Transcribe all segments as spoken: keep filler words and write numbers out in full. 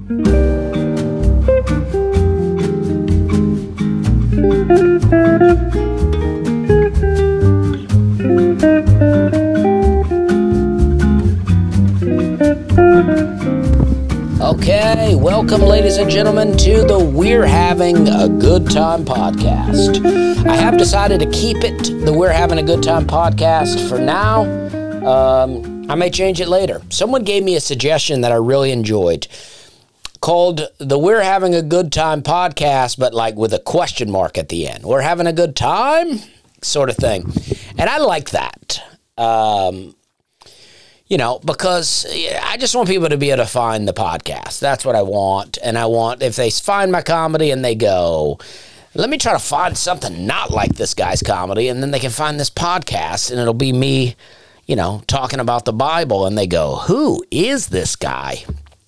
Okay, welcome, ladies and gentlemen, to the We're Having a Good Time podcast. I have decided to keep it the We're Having a Good Time podcast for now. Um, I may change it later. Someone gave me a suggestion that I really enjoyed called the We're Having a Good Time podcast, but like with a question mark at the end. We're having a good time sort of thing. And I like that. Um, You know, because I just want people to be able to find the podcast. That's what I want. And I want, if they find my comedy and they go, let me try to find something not like this guy's comedy, and then they can find this podcast, and it'll be me, you know, talking about the Bible, and they go, who is this guy?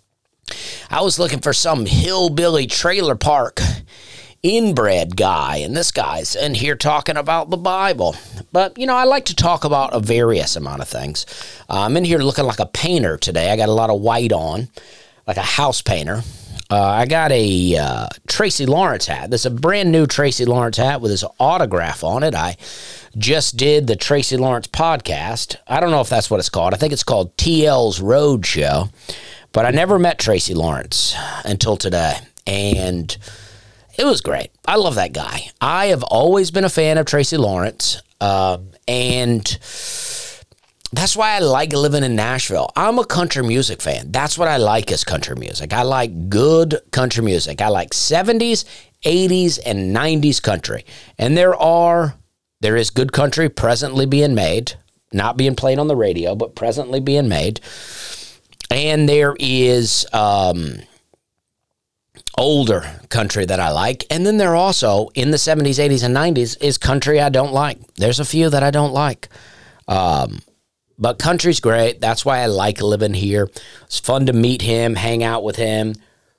I was looking for some hillbilly trailer park inbred guy, and this guy's in here talking about the Bible. But, you know, I like to talk about a various amount of things. Uh, I'm in here looking like a painter today. I got a lot of white on, like a house painter. Uh, I got a uh, Tracy Lawrence hat. This is a brand new Tracy Lawrence hat with his autograph on it. I just did the Tracy Lawrence podcast. I don't know if that's what it's called. I think it's called T L's Road Show. But I never met Tracy Lawrence until today. And it was great. I love that guy. I have always been a fan of Tracy Lawrence, uh, and that's why I like living in Nashville. I'm a country music fan. That's what I like is country music. I like good country music. I like seventies, eighties, and nineties country. And there are, there is good country presently being made, not being played on the radio, but presently being made. And there is um, older country that I like. And then there also, in the seventies, eighties, and nineties, is country I don't like. There's a few that I don't like. Um, but country's great. That's why I like living here. It's fun to meet him, hang out with him.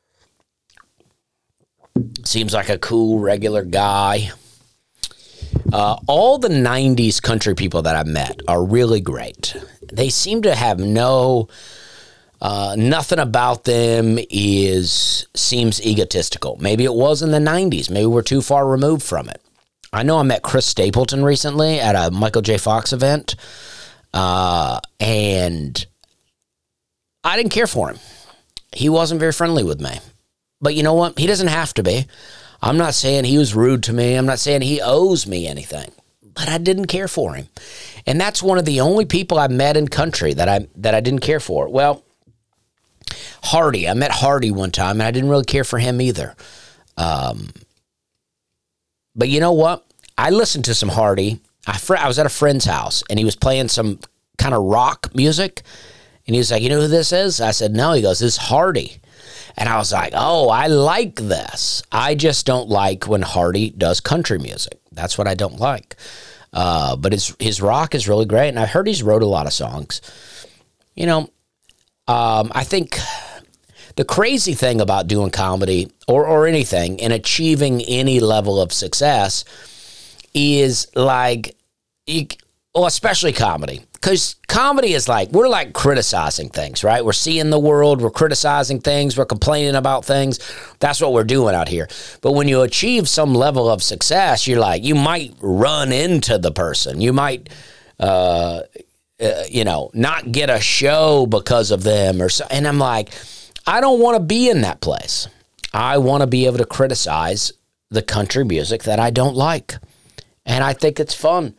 Seems like a cool, regular guy. Uh, all the nineties country people that I've met are really great. They seem to have no... Uh, nothing about them is seems egotistical. Maybe it was in the nineties. Maybe we're too far removed from it. I know I met Chris Stapleton recently at a Michael J. Fox event, uh, and I didn't care for him. He wasn't very friendly with me. But you know what? He doesn't have to be. I'm not saying he was rude to me. I'm not saying he owes me anything. But I didn't care for him. And that's one of the only people I met in country that I that I didn't care for. Well, Hardy. I met Hardy one time, and I didn't really care for him either. Um, but you know what? I listened to some Hardy. I, fr- I was at a friend's house, and he was playing some kind of rock music, and he was like, you know who this is? I said, no. He goes, this is Hardy. And I was like, oh, I like this. I just don't like when Hardy does country music. That's what I don't like. Uh, but his, his rock is really great, and I heard he's wrote a lot of songs. You know, um, I think... The crazy thing about doing comedy or, or anything and achieving any level of success is like, you, well, especially comedy, because comedy is like, we're like criticizing things, right? We're seeing the world, we're criticizing things, we're complaining about things. That's what we're doing out here. But when you achieve some level of success, you're like, you might run into the person. You might, uh, uh, you know, not get a show because of them or so. And I'm like, I don't want to be in that place. I want to be able to criticize the country music that I don't like. And I think it's fun.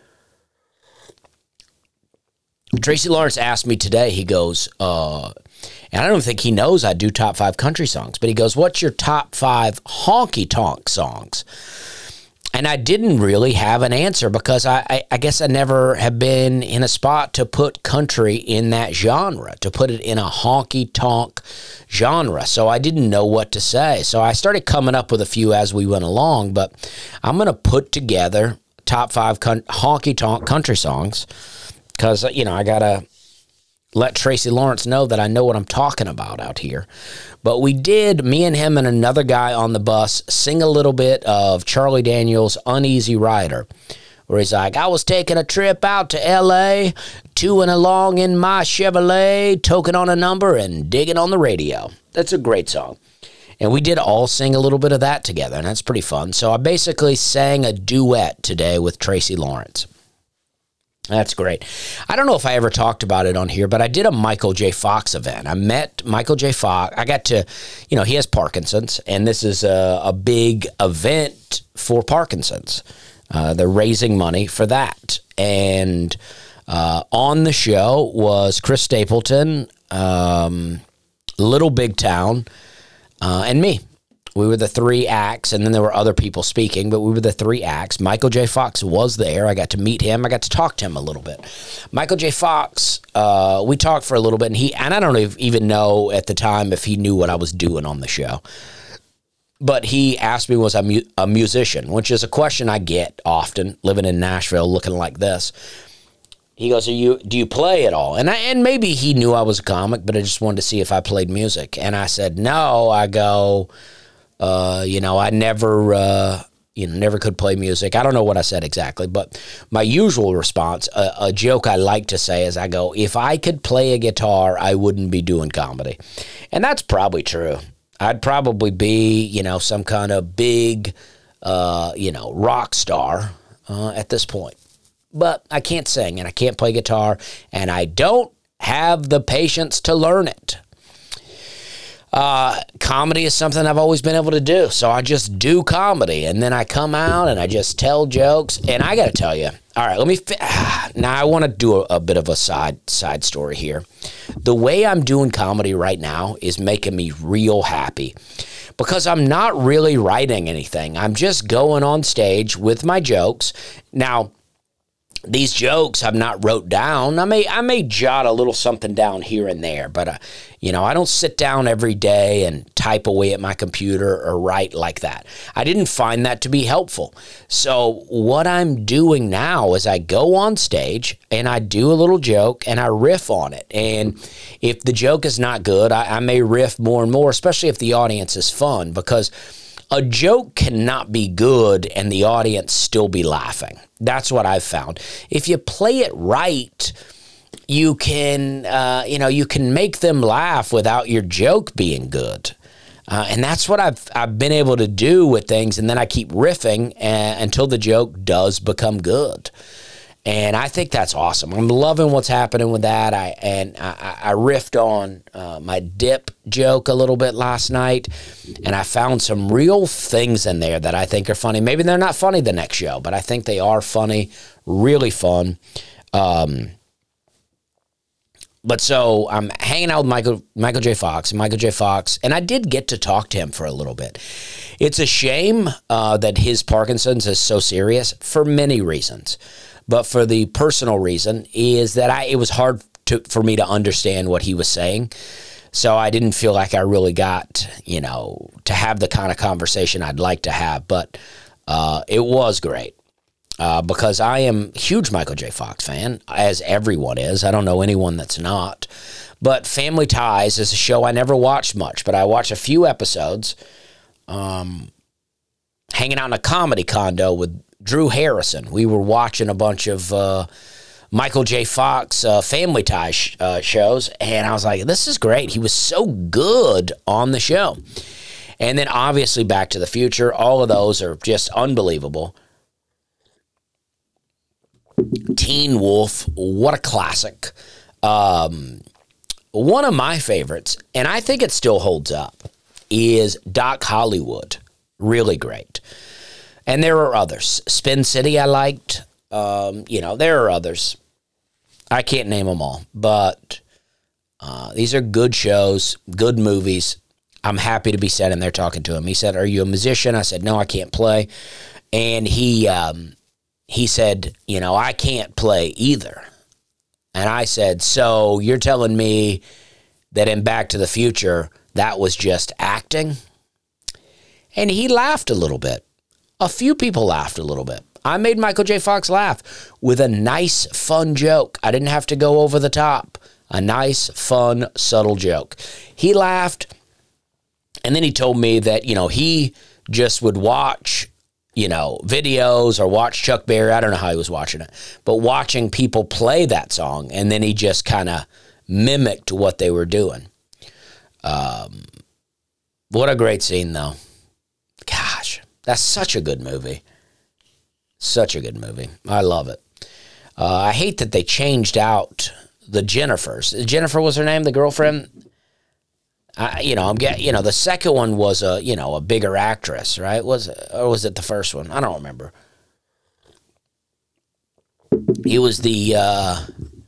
Tracy Lawrence asked me today, he goes, uh, and I don't think he knows I do top five country songs, but he goes, what's your top five honky-tonk songs? And I didn't really have an answer because I, I, I guess I never have been in a spot to put country in that genre, to put it in a honky-tonk genre. So I didn't know what to say. So I started coming up with a few as we went along, but I'm going to put together top five con- honky-tonk country songs because, you know, I got to let Tracy Lawrence know that I know what I'm talking about out here. But we did, me and him and another guy on the bus, sing a little bit of Charlie Daniels' Uneasy Rider, where he's like, I was taking a trip out to L A, two-ing along in my Chevrolet, toking on a number and digging on the radio. That's a great song. And we did all sing a little bit of that together, and that's pretty fun. So I basically sang a duet today with Tracy Lawrence. That's great. I don't know if I ever talked about it on here, but I did a Michael J. Fox event. I met Michael J. Fox. I got to, you know, he has Parkinson's, and this is a, a big event for Parkinson's. Uh, they're raising money for that. And uh, on the show was Chris Stapleton, um, Little Big Town, uh, and me. We were the three acts, and then there were other people speaking, but we were the three acts. Michael J. Fox was there. I got to meet him. I got to talk to him a little bit. Michael J. Fox, uh, we talked for a little bit, and he and I don't even know at the time if he knew what I was doing on the show. But he asked me, was I mu- a musician, which is a question I get often living in Nashville looking like this. He goes, Are you, do you play at all? And I, and maybe he knew I was a comic, but I just wanted to see if I played music. And I said, no. I go... Uh, you know, I never, uh, you know, never could play music. I don't know what I said exactly, but my usual response, a, a joke I like to say is I go, if I could play a guitar, I wouldn't be doing comedy. And that's probably true. I'd probably be, you know, some kind of big, uh, you know, rock star uh, at this point. But I can't sing and I can't play guitar and I don't have the patience to learn it. Uh, comedy is something I've always been able to do. So I just do comedy and then I come out and I just tell jokes. And I got to tell you, all right, let me, fi- now I want to do a, a bit of a side, side story here. The way I'm doing comedy right now is making me real happy because I'm not really writing anything. I'm just going on stage with my jokes. Now, these jokes I've not wrote down. I may I may jot a little something down here and there, but uh, you know, I don't sit down every day and type away at my computer or write like that. I didn't find that to be helpful. So what I'm doing now is I go on stage and I do a little joke and I riff on it. And if the joke is not good, I, I may riff more and more, especially if the audience is fun, because a joke cannot be good and the audience still be laughing. That's what I've found. If you play it right, you can, uh, you know, you can make them laugh without your joke being good. Uh, and that's what I've I've been able to do with things. And then I keep riffing uh, until the joke does become good. And I think that's awesome. I'm loving what's happening with that. I and I, I riffed on uh, my dip joke a little bit last night, and I found some real things in there that I think are funny. Maybe they're not funny the next show, but I think they are funny, really fun. Um, but so I'm hanging out with Michael Michael J. Fox, and Michael J. Fox, and I did get to talk to him for a little bit. It's a shame uh, that his Parkinson's is so serious for many reasons. But for the personal reason is that I it was hard to, for me to understand what he was saying. So I didn't feel like I really got, you know, to have the kind of conversation I'd like to have. But uh, it was great uh, because I am a huge Michael J. Fox fan, as everyone is. I don't know anyone that's not. But Family Ties is a show I never watched much, but I watched a few episodes um, hanging out in a comedy condo with Drew Harrison. We were watching a bunch of uh, Michael J. Fox uh, Family Ties sh- uh, shows, and I was like, this is great. He was so good on the show. And then obviously Back to the Future. All of those are just unbelievable. Teen Wolf, what a classic. Um, one of my favorites, and I think it still holds up, is Doc Hollywood. Really great. And there are others. Spin City I liked. Um, you know, there are others. I can't name them all. But uh, these are good shows, good movies. I'm happy to be sitting there talking to him. He said, are you a musician? I said, no, I can't play. And he um, he said, you know, I can't play either. And I said, so you're telling me that in Back to the Future, that was just acting? And he laughed a little bit. A few people laughed a little bit. I made Michael J. Fox laugh with a nice, fun joke. I didn't have to go over the top. A nice, fun, subtle joke. He laughed, and then he told me that, you know, he just would watch you know, videos or watch Chuck Berry. I don't know how he was watching it, but watching people play that song, and then he just kind of mimicked what they were doing. Um, what a great scene, though. Gosh, that's such a good movie. Such a good movie. I love it. Uh, I hate that they changed out the Jennifers. Jennifer was her name, the girlfriend. I, you know, I'm get. You know, the second one was a you know a bigger actress, right? Was it, or was it the first one? I don't remember. It was the uh,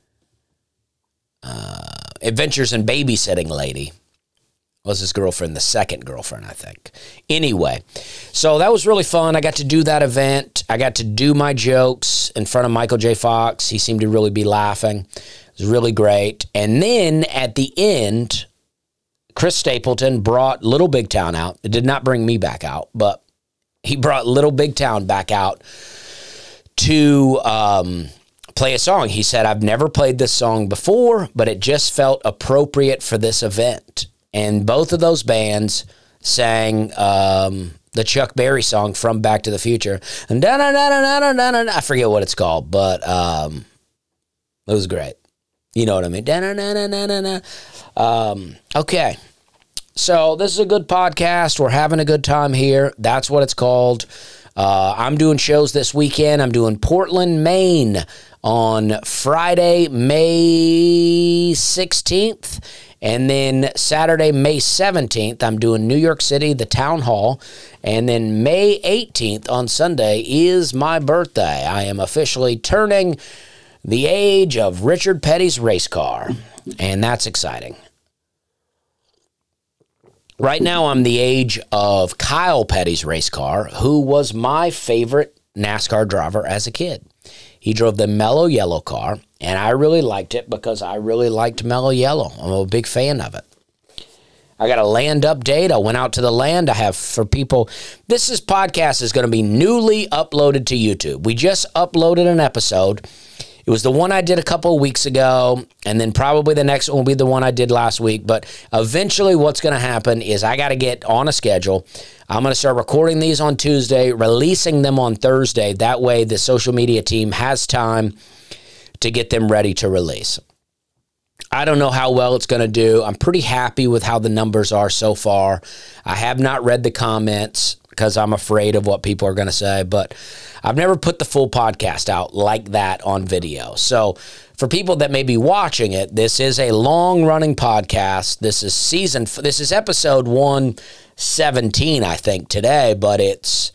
uh, Adventures in Babysitting lady. Was his girlfriend, the second girlfriend, I think. Anyway, so that was really fun. I got to do that event. I got to do my jokes in front of Michael J. Fox. He seemed to really be laughing. It was really great. And then at the end, Chris Stapleton brought Little Big Town out. It did not bring me back out, but he brought Little Big Town back out to um, play a song. He said, I've never played this song before, but it just felt appropriate for this event. And both of those bands sang um, the Chuck Berry song from Back to the Future. And da da da da da da da. I forget what it's called, but um, it was great. You know what I mean? Da da da da da da. Um, okay. So this is a good podcast. We're having a good time here. That's what it's called. Uh, I'm doing shows this weekend. I'm doing Portland, Maine on Friday, May sixteenth. And then Saturday, May seventeenth, I'm doing New York City, the Town Hall. And then May eighteenth on Sunday is my birthday. I am officially turning the age of Richard Petty's race car. And that's exciting. Right now, I'm the age of Kyle Petty's race car, who was my favorite NASCAR driver as a kid. He drove the Mellow Yellow car, and I really liked it because I really liked Mellow Yellow. I'm a big fan of it. I got a land update. I went out to the land. I have for people, this is podcast is going to be newly uploaded to YouTube. We just uploaded an episode. It was the one I did a couple of weeks ago, and then probably the next one will be the one I did last week. But eventually what's going to happen is I got to get on a schedule. I'm going to start recording these on Tuesday, releasing them on Thursday. That way the social media team has time to get them ready to release. I don't know how well it's going to do. I'm pretty happy with how the numbers are so far. I have not read the comments because I'm afraid of what people are going to say, but I've never put the full podcast out like that on video. So for people that may be watching it, this is a long-running podcast. This is season, this is episode one seventeen, I think, today, but it's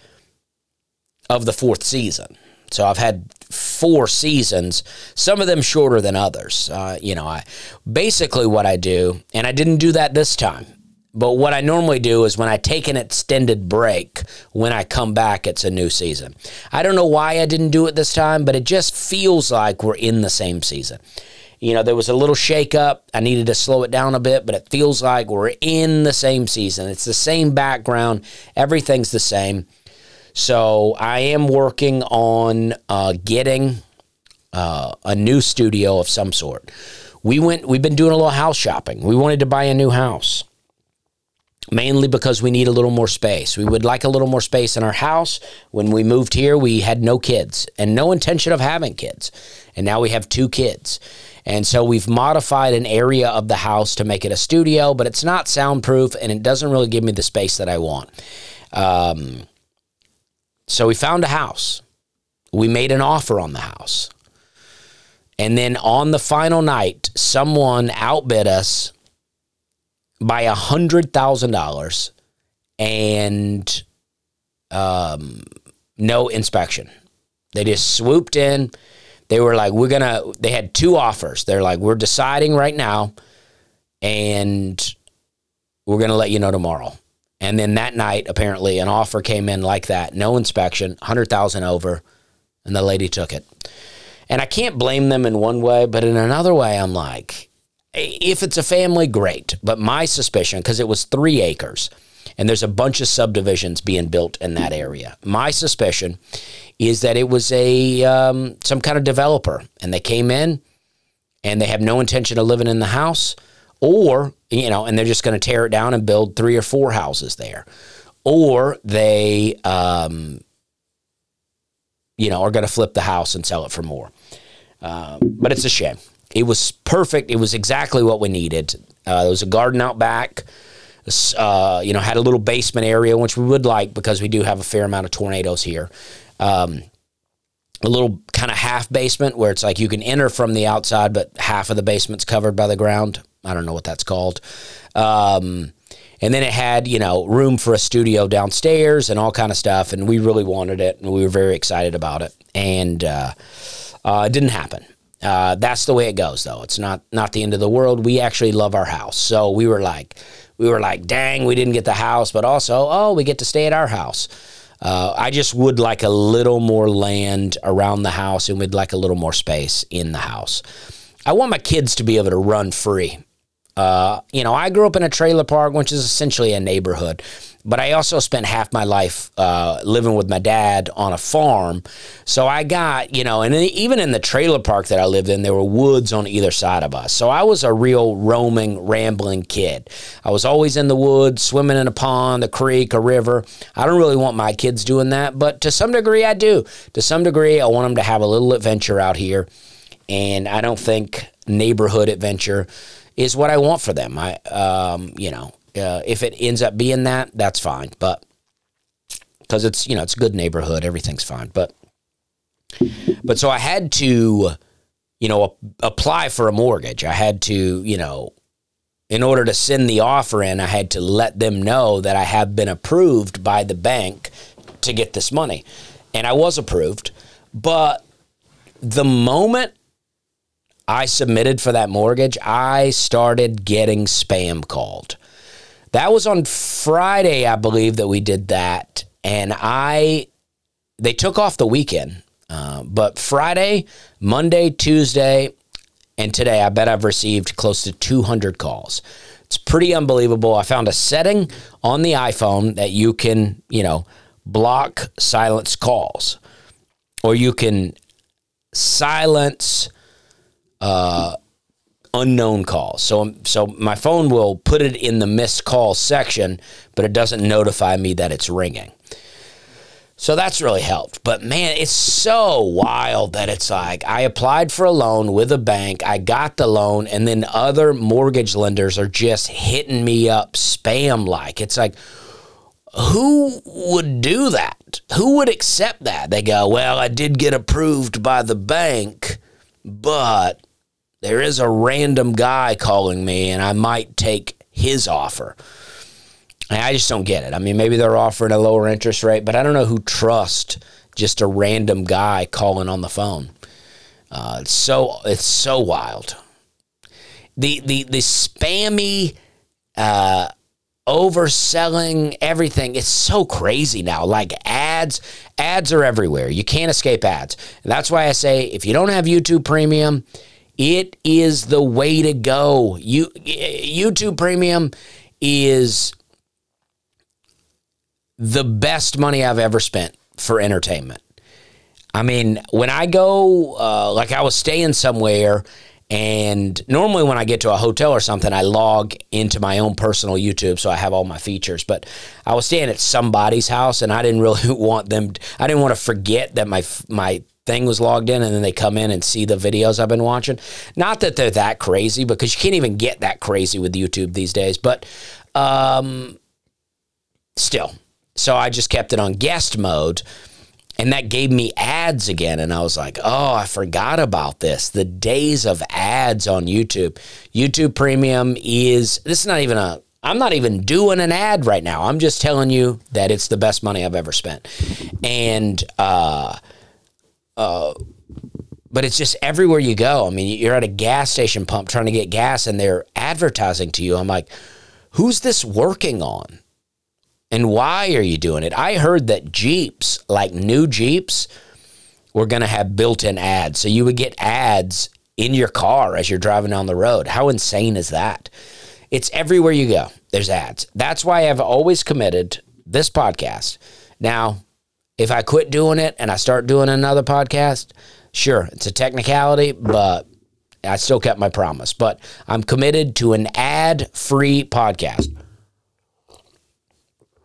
of the fourth season. So I've had four seasons, some of them shorter than others. Uh, you know, I basically what I do, and I didn't do that this time, but what I normally do is when I take an extended break, when I come back, it's a new season. I don't know why I didn't do it this time, but it just feels like we're in the same season. You know, there was a little shakeup. I needed to slow it down a bit, but it feels like we're in the same season. It's the same background. Everything's the same. So I am working on uh, getting uh, a new studio of some sort. We went, we've been doing a little house shopping. We wanted to buy a new house, mainly because we need a little more space. We would like a little more space in our house. When we moved here, we had no kids and no intention of having kids. And now we have two kids. And so we've modified an area of the house to make it a studio, but it's not soundproof and it doesn't really give me the space that I want. Um, so we found a house. We made an offer on the house. And then on the final night, someone outbid us by one hundred thousand dollars and um, no inspection. They just swooped in. They were like, we're going to, they had two offers. They're like, we're deciding right now and we're going to let you know tomorrow. And then that night, apparently, an offer came in like that. No inspection, one hundred thousand dollars over, and the lady took it. And I can't blame them in one way, but in another way, I'm like, if it's a family, great. But my suspicion, because it was three acres, and there's a bunch of subdivisions being built in that area. My suspicion is that it was a um, some kind of developer, and they came in, and they have no intention of living in the house, or, you know, and they're just going to tear it down and build three or four houses there. Or they um, you know, are going to flip the house and sell it for more. Uh, but it's a shame. It was perfect. It was exactly what we needed. Uh, there was a garden out back. Uh, you know, had a little basement area, which we would like because we do have a fair amount of tornadoes here. Um, a little kind of half basement where it's like you can enter from the outside, but half of the basement's covered by the ground. I don't know what that's called. Um, and then it had, you know, room for a studio downstairs and all kind of stuff. And we really wanted it, and we were very excited about it. And uh, uh, it didn't happen. Uh, that's the way it goes, though. It's not not the end of the world. We actually love our house. So we were like, we were like, dang, we didn't get the house, but also, oh, we get to stay at our house. Uh, I just would like a little more land around the house, and we'd like a little more space in the house. I want my kids to be able to run free. Uh, you know, I grew up in a trailer park, which is essentially a neighborhood, but I also spent half my life uh, living with my dad on a farm. So I got, you know, and even in the trailer park that I lived in, there were woods on either side of us. So I was a real roaming, rambling kid. I was always in the woods, swimming in a pond, a creek, a river. I don't really want my kids doing that, but to some degree I do. To some degree, I want them to have a little adventure out here, and I don't think neighborhood adventure is what I want for them. I, um, you know, uh, if it ends up being that, that's fine. But because it's, you know, it's a good neighborhood, everything's fine. But, but so I had to, you know, apply for a mortgage. I had to, you know, in order to send the offer in, I had to let them know that I have been approved by the bank to get this money. And I was approved. But the moment I submitted for that mortgage, I started getting spam called. That was on Friday, I believe, that we did that. And I, they took off the weekend. Uh, but Friday, Monday, Tuesday, and today, I bet I've received close to two hundred calls. It's pretty unbelievable. I found a setting on the iPhone that you can, you know, block silence calls. Or you can silence Uh, unknown calls. So, so my phone will put it in the missed call section, but it doesn't notify me that it's ringing. So that's really helped. But man, it's so wild that it's like I applied for a loan with a bank, I got the loan, and then other mortgage lenders are just hitting me up spam-like. It's like, who would do that? Who would accept that? They go, well, I did get approved by the bank, but there is a random guy calling me, and I might take his offer. And I just don't get it. I mean, maybe they're offering a lower interest rate, but I don't know who trusts just a random guy calling on the phone. Uh, it's so it's so wild. The the the spammy, uh, overselling everything. It's so crazy now. Like ads, ads are everywhere. You can't escape ads. And that's why I say if you don't have YouTube Premium, it is the way to go. You, YouTube Premium is the best money I've ever spent for entertainment. I mean, when I go, uh, like I was staying somewhere, and normally when I get to a hotel or something, I log into my own personal YouTube, so I have all my features. But I was staying at somebody's house, and I didn't really want them, I didn't want to forget that my my thing was logged in, and then they come in and see the videos I've been watching. Not that they're that crazy, because you can't even get that crazy with YouTube these days, but um, still. So I just kept it on guest mode, and that gave me ads again, and I was like, oh, I forgot about this. The days of ads on YouTube. YouTube Premium is, this is not even a, I'm not even doing an ad right now. I'm just telling you that it's the best money I've ever spent. And, uh, Uh, but it's just everywhere you go. I mean, you're at a gas station pump trying to get gas, and they're advertising to you. I'm like, who's this working on? And why are you doing it? I heard that Jeeps, like new Jeeps, were going to have built-in ads. So you would get ads in your car as you're driving down the road. How insane is that? It's everywhere you go. There's ads. That's why I've always committed this podcast. Now, if I quit doing it and I start doing another podcast, sure, it's a technicality, but I still kept my promise. But I'm committed to an ad-free podcast.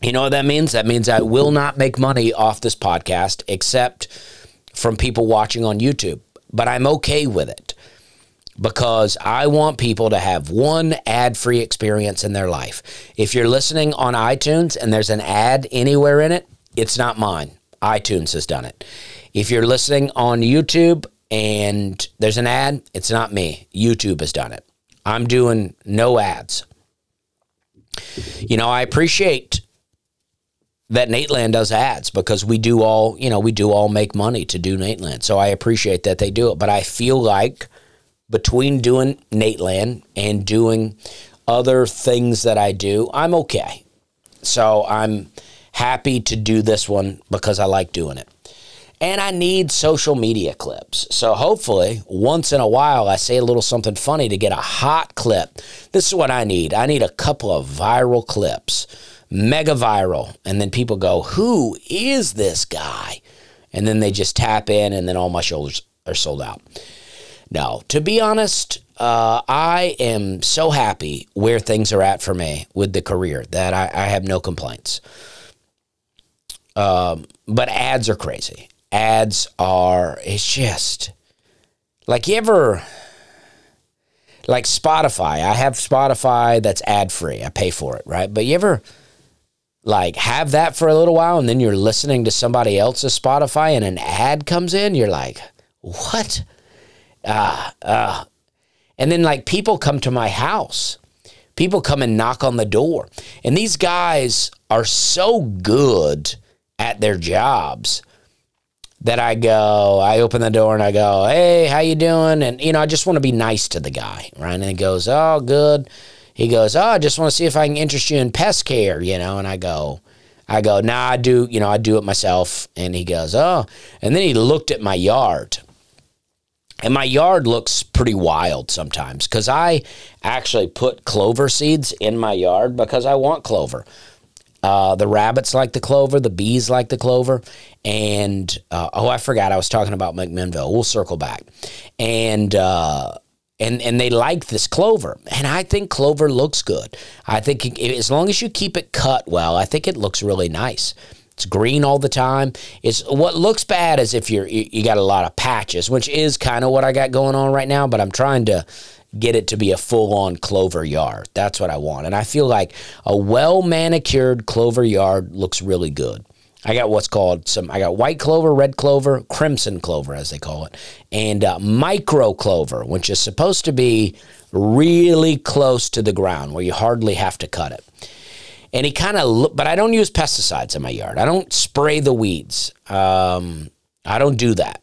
You know what that means? That means I will not make money off this podcast except from people watching on YouTube. But I'm okay with it because I want people to have one ad-free experience in their life. If you're listening on iTunes and there's an ad anywhere in it, it's not mine. iTunes has done it. If you're listening on YouTube and there's an ad, it's not me. YouTube has done it. I'm doing no ads. You know, I appreciate that Nateland does ads because we do all, you know, we do all make money to do Nateland. So I appreciate that they do it. But I feel like between doing Nateland and doing other things that I do, I'm okay. So I'm happy to do this one because I like doing it. And I need social media clips. So hopefully, once in a while, I say a little something funny to get a hot clip. This is what I need. I need a couple of viral clips. Mega viral, and then people go, who is this guy? And then they just tap in, and then all my shoulders are sold out. No, to be honest, uh, I am so happy where things are at for me with the career that I, I have no complaints. Um, but ads are crazy. Ads are, it's just, like you ever, like Spotify. I have Spotify that's ad-free. I pay for it, right? But you ever like have that for a little while and then you're listening to somebody else's Spotify and an ad comes in, you're like, what? Uh, uh. And then like people come to my house. People come and knock on the door. And these guys are so good at their jobs that I go, I open the door and I go, hey, how you doing? And, you know, I just want to be nice to the guy, right? And he goes, oh, good. He goes, oh, I just want to see if I can interest you in pest care, you know? And I go, I go, nah, I do, you know, I do it myself. And he goes, oh. And then he looked at my yard. And my yard looks pretty wild sometimes because I actually put clover seeds in my yard because I want clover. Uh, the rabbits like the clover. The bees like the clover. And, uh, oh, I forgot I was talking about McMinnville. We'll circle back. And, uh, And and they like this clover. And I think clover looks good. I think it, as long as you keep it cut well, I think it looks really nice. It's green all the time. It's what looks bad is if you're you, you got a lot of patches, which is kind of what I got going on right now, but I'm trying to get it to be a full-on clover yard. That's what I want. And I feel like a well-manicured clover yard looks really good. I got what's called some, I got white clover, red clover, crimson clover, as they call it, and uh, micro clover, which is supposed to be really close to the ground where you hardly have to cut it. And he kind of, but I don't use pesticides in my yard. I don't spray the weeds. Um, I don't do that.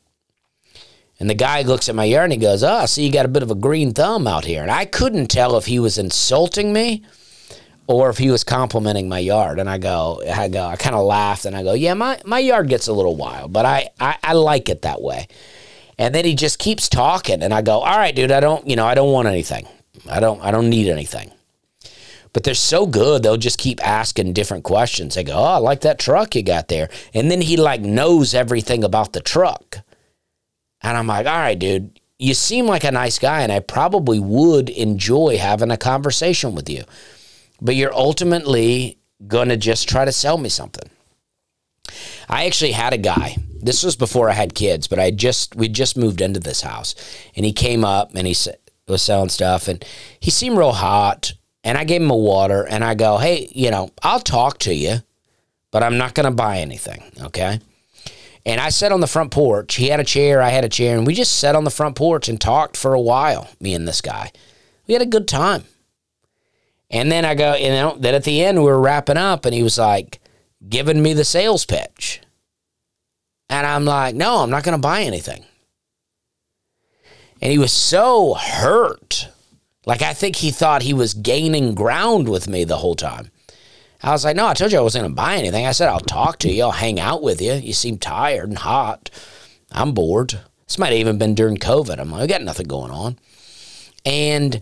And the guy looks at my yard and he goes, oh, I see you got a bit of a green thumb out here. And I couldn't tell if he was insulting me or if he was complimenting my yard. And I go, I go, I kind of laughed and I go, yeah, my, my yard gets a little wild, but I, I, I like it that way. And then he just keeps talking and I go, all right, dude, I don't, you know, I don't want anything. I don't, I don't need anything. But they're so good, they'll just keep asking different questions. They go, oh, I like that truck you got there. And then he like knows everything about the truck. And I'm like, all right, dude, you seem like a nice guy and I probably would enjoy having a conversation with you. But you're ultimately going to just try to sell me something. I actually had a guy. This was before I had kids, but I just we just moved into this house. And he came up and he was selling stuff. And he seemed real hot. And I gave him a water. And I go, hey, you know, I'll talk to you, but I'm not going to buy anything, okay? And I sat on the front porch. He had a chair. I had a chair. And we just sat on the front porch and talked for a while, me and this guy. We had a good time. And then I go, you know, then at the end we were wrapping up and he was like giving me the sales pitch. And I'm like, no, I'm not going to buy anything. And he was so hurt. Like, I think he thought he was gaining ground with me the whole time. I was like, no, I told you I wasn't going to buy anything. I said, I'll talk to you. I'll hang out with you. You seem tired and hot. I'm bored. This might have even been during COVID. I'm like, I got nothing going on. And...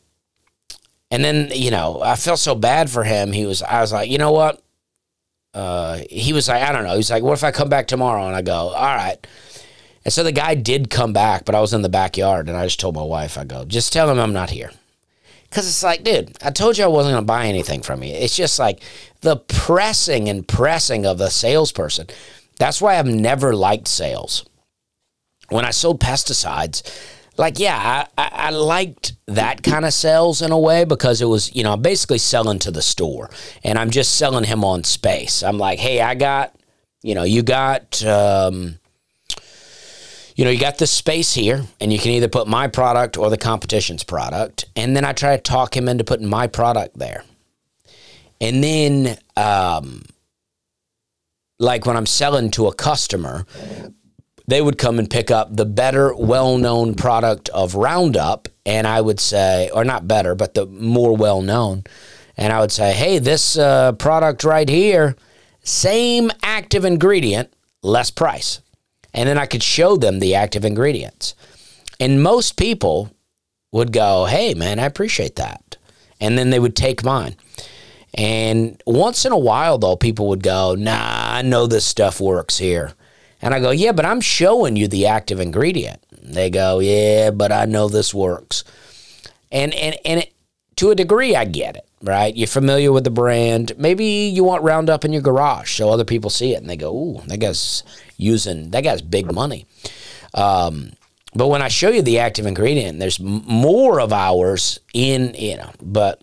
And then, you know, I felt so bad for him. He was, I was like, you know what? Uh, he was like, I don't know. He's like, what if I come back tomorrow? And I go, all right. And so the guy did come back, but I was in the backyard and I just told my wife, I go, just tell him I'm not here. Because it's like, dude, I told you I wasn't going to buy anything from you. It's just like the pressing and pressing of a salesperson. That's why I've never liked sales. When I sold pesticides, like, yeah, I, I, I liked that kind of sales in a way because it was, you know, I'm basically selling to the store. And I'm just selling him on space. I'm like, hey, I got, you know, you got... Um, You know, you got this space here, and you can either put my product or the competition's product. And then I try to talk him into putting my product there. And then, um, like when I'm selling to a customer, they would come and pick up the better, well-known product of Roundup. And I would say, or not better, but the more well-known. And I would say, hey, this uh, product right here, same active ingredient, less price. And then I could show them the active ingredients. And most people would go, hey, man, I appreciate that. And then they would take mine. And once in a while, though, people would go, nah, I know this stuff works here. And I go, yeah, but I'm showing you the active ingredient. And they go, yeah, but I know this works. And, and, and it, to a degree, I get it, right? You're familiar with the brand. Maybe you want Roundup in your garage so other people see it and they go, ooh, that guy's using, that guy's big money. Um, but when I show you the active ingredient, there's m- more of ours in, you know, but.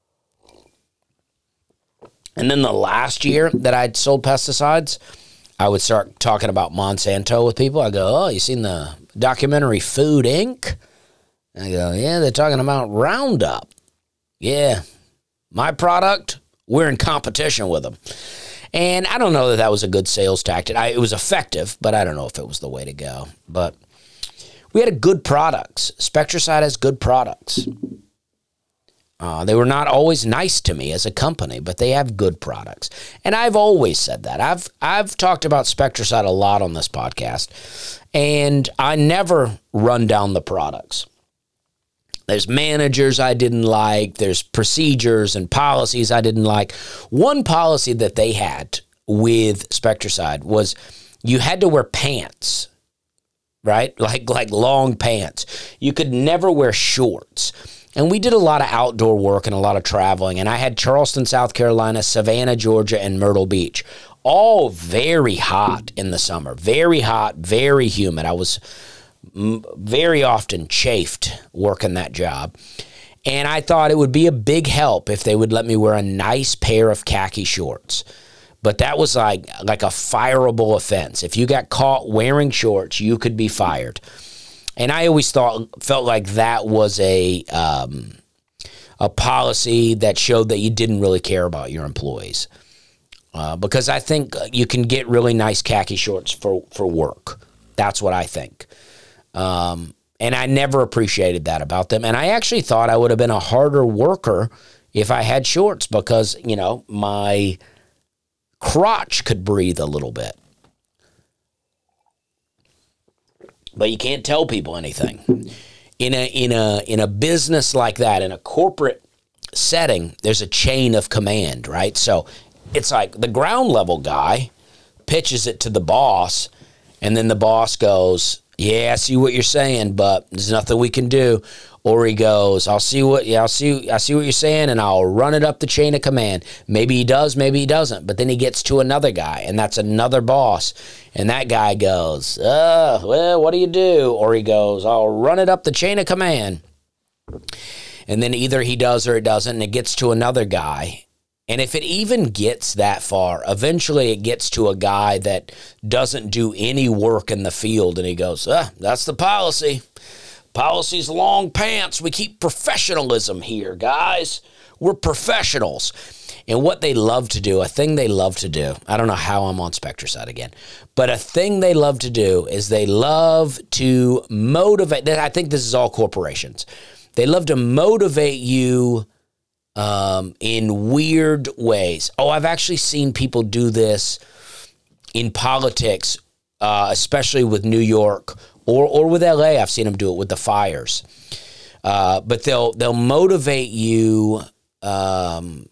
And then the last year that I'd sold pesticides, I would start talking about Monsanto with people. I go, oh, you seen the documentary Food Incorporated? I go, yeah, they're talking about Roundup. Yeah, my product, we're in competition with them. And I don't know that that was a good sales tactic. I, it was effective, but I don't know if it was the way to go. But we had a good products. Spectracide has good products. Uh, they were not always nice to me as a company, but they have good products. And I've always said that. I've I've talked about Spectracide a lot on this podcast, and I never run down the products. There's managers I didn't like. There's procedures and policies I didn't like. One policy that they had with Spectracide was you had to wear pants, right? Like, like long pants. You could never wear shorts. And we did a lot of outdoor work and a lot of traveling. And I had Charleston, South Carolina, Savannah, Georgia, and Myrtle Beach. All very hot in the summer. Very hot, very humid. I was very often chafed working that job. And I thought it would be a big help if they would let me wear a nice pair of khaki shorts. But that was like, like a fireable offense. If you got caught wearing shorts, you could be fired. And I always thought, felt like that was a, um, a policy that showed that you didn't really care about your employees. Uh, because I think you can get really nice khaki shorts for, for work. That's what I think. Um, and I never appreciated that about them. And I actually thought I would have been a harder worker if I had shorts because, you know, my crotch could breathe a little bit. But you can't tell people anything. In a in a in a business like that, in a corporate setting, there's a chain of command, right? So it's like the ground level guy pitches it to the boss, and then the boss goes, yeah, I see what you're saying, but there's nothing we can do. Or he goes, I'll see what yeah, I'll see I see what you're saying, and I'll run it up the chain of command. Maybe he does, maybe he doesn't. But then he gets to another guy, and that's another boss. And that guy goes, uh, well, what do you do? Or he goes, I'll run it up the chain of command. And then either he does or it doesn't, and it gets to another guy. And if it even gets that far, eventually it gets to a guy that doesn't do any work in the field, and he goes, ah, that's the policy. Policy's long pants. We keep professionalism here, guys. We're professionals. And what they love to do, a thing they love to do, I don't know how I'm on Spectracide again, but a thing they love to do is they love to motivate. I think this is all corporations. They love to motivate you um, in weird ways. Oh, I've actually seen people do this in politics, uh, especially with New York or or with L A. I've seen them do it with the fires. Uh, but they'll they'll motivate you um,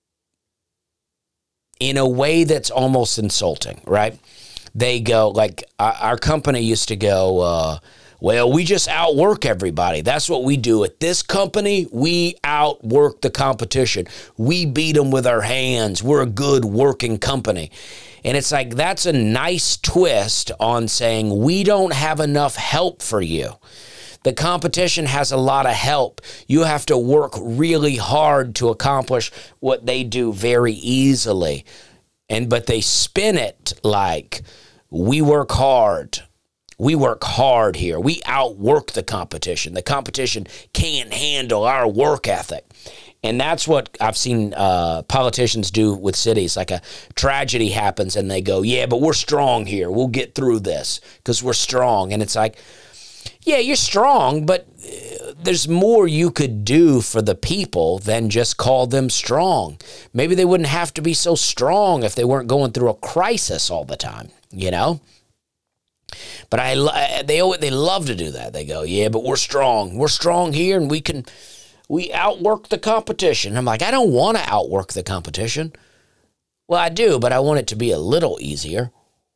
in a way that's almost insulting, right? They go, like, our, our company used to go, uh, Well, we just outwork everybody. That's what we do. At this company, we outwork the competition. We beat them with our hands. We're a good working company. And it's like, that's a nice twist on saying we don't have enough help for you. The competition has a lot of help. You have to work really hard to accomplish what they do very easily. And but they spin it like we work hard. We work hard here. We outwork the competition. The competition can't handle our work ethic. And that's what I've seen uh, politicians do with cities. Like a tragedy happens and they go, yeah, but we're strong here. We'll get through this because we're strong. And it's like, yeah, you're strong, but there's more you could do for the people than just call them strong. Maybe they wouldn't have to be so strong if they weren't going through a crisis all the time, you know? But I, they they love to do that. They go, yeah, but we're strong. We're strong here, and we can we outwork the competition. I'm like, I don't want to outwork the competition. Well, I do, but I want it to be a little easier.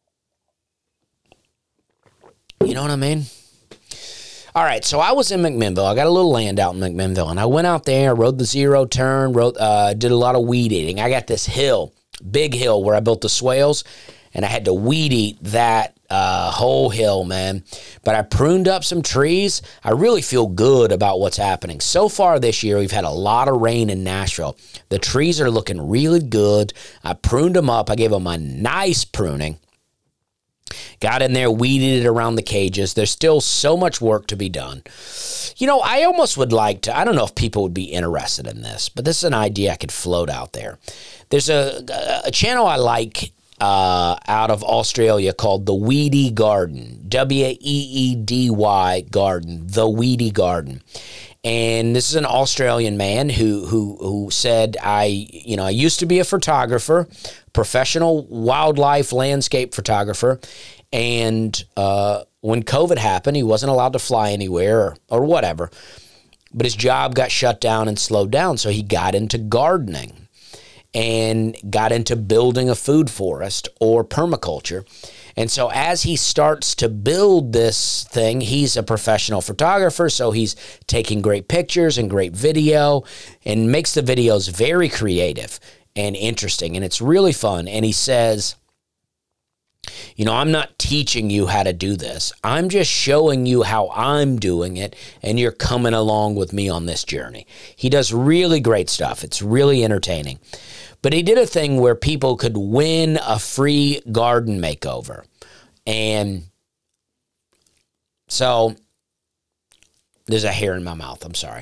You know what I mean? All right, so I was in McMinnville. I got a little land out in McMinnville, and I went out there, rode the zero turn, rode, uh, did a lot of weed eating. I got this hill, big hill where I built the swales, and I had to weed eat that uh, whole hill, man. But I pruned up some trees. I really feel good about what's happening. So far this year, we've had a lot of rain in Nashville. The trees are looking really good. I pruned them up. I gave them a nice pruning. Got in there, weeded it around the cages. There's still so much work to be done. You know, I almost would like to, I don't know if people would be interested in this, but this is an idea I could float out there. There's a, a channel I like uh, out of Australia called The Weedy Garden, W E E D Y Garden, The Weedy Garden. And this is an Australian man who who who said, I, you know, I used to be a photographer, professional wildlife landscape photographer. And uh, when COVID happened, he wasn't allowed to fly anywhere or, or whatever. But his job got shut down and slowed down. So he got into gardening and got into building a food forest or permaculture. And so as he starts to build this thing, he's a professional photographer, so he's taking great pictures and great video and makes the videos very creative and interesting, and it's really fun. And he says, you know, I'm not teaching you how to do this. I'm just showing you how I'm doing it, and you're coming along with me on this journey. He does really great stuff. It's really entertaining. But he did a thing where people could win a free garden makeover. And so there's a hair in my mouth. I'm sorry.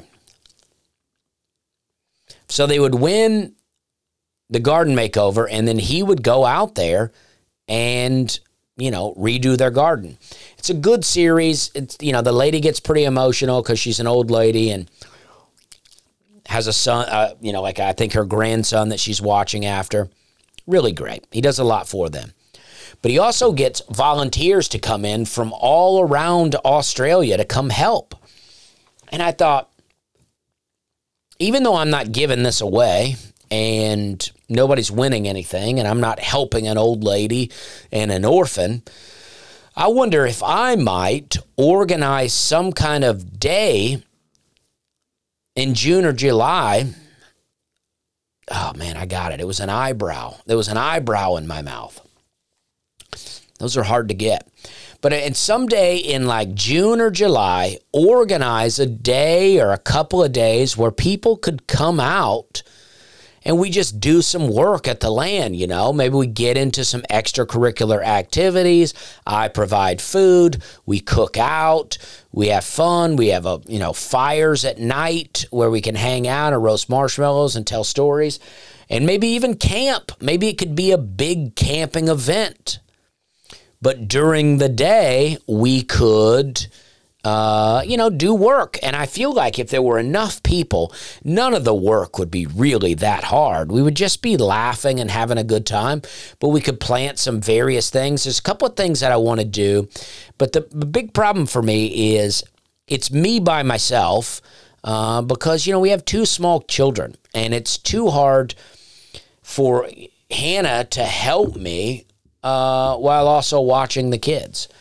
So they would win the garden makeover, and then he would go out there and, you know, redo their garden. It's a good series. It's, you know, the lady gets pretty emotional because she's an old lady and has a son, uh, you know, like I think her grandson that she's watching after. Really great. He does a lot for them. But he also gets volunteers to come in from all around Australia to come help. And I thought, even though I'm not giving this away and nobody's winning anything and I'm not helping an old lady and an orphan, I wonder if I might organize some kind of day in June or July. Oh, man, I got it. It was an eyebrow. There was an eyebrow in my mouth. Those are hard to get. But in someday in like June or July, organize a day or a couple of days where people could come out and we just do some work at the land, you know. Maybe we get into some extracurricular activities. I provide food. We cook out. We have fun. We have, a you know, fires at night where we can hang out and roast marshmallows and tell stories. And maybe even camp. Maybe it could be a big camping event. But during the day, we could, uh, you know, do work. And I feel like if there were enough people, none of the work would be really that hard. We would just be laughing and having a good time. But we could plant some various things. There's a couple of things that I want to do. But the, the big problem for me is it's me by myself uh, because, you know, we have two small children. And it's too hard for Hannah to help me Uh, while also watching the kids.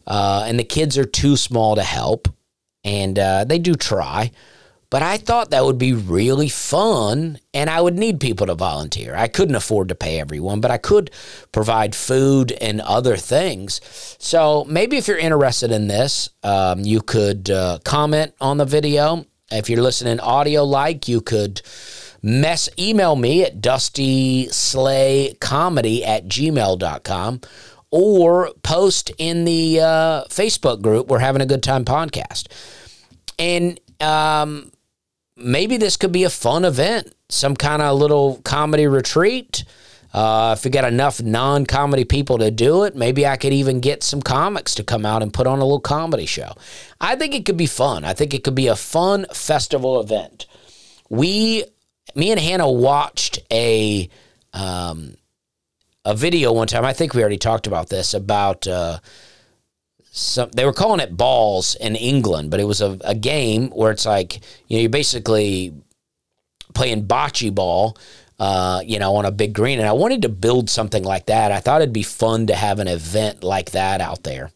uh, and the kids are too small to help, and uh, they do try. But I thought that would be really fun, and I would need people to volunteer. I couldn't afford to pay everyone, but I could provide food and other things. So maybe if you're interested in this, um, you could uh, comment on the video. If you're listening audio-like, you could mess email me at dustyslaycomedy at gmail dot com or post in the uh, Facebook group, We're Having a Good Time Podcast. And um, maybe this could be a fun event, some kind of little comedy retreat. Uh, if we got enough non-comedy people to do it, maybe I could even get some comics to come out and put on a little comedy show. I think it could be fun. I think it could be a fun festival event. We, me and Hannah watched a um, a video one time. I think we already talked about this, about uh, some, they were calling it balls in England, but it was a, a game where it's like, you know, you're basically playing bocce ball, uh, you know, on a big green. And I wanted to build something like that. I thought it'd be fun to have an event like that out there.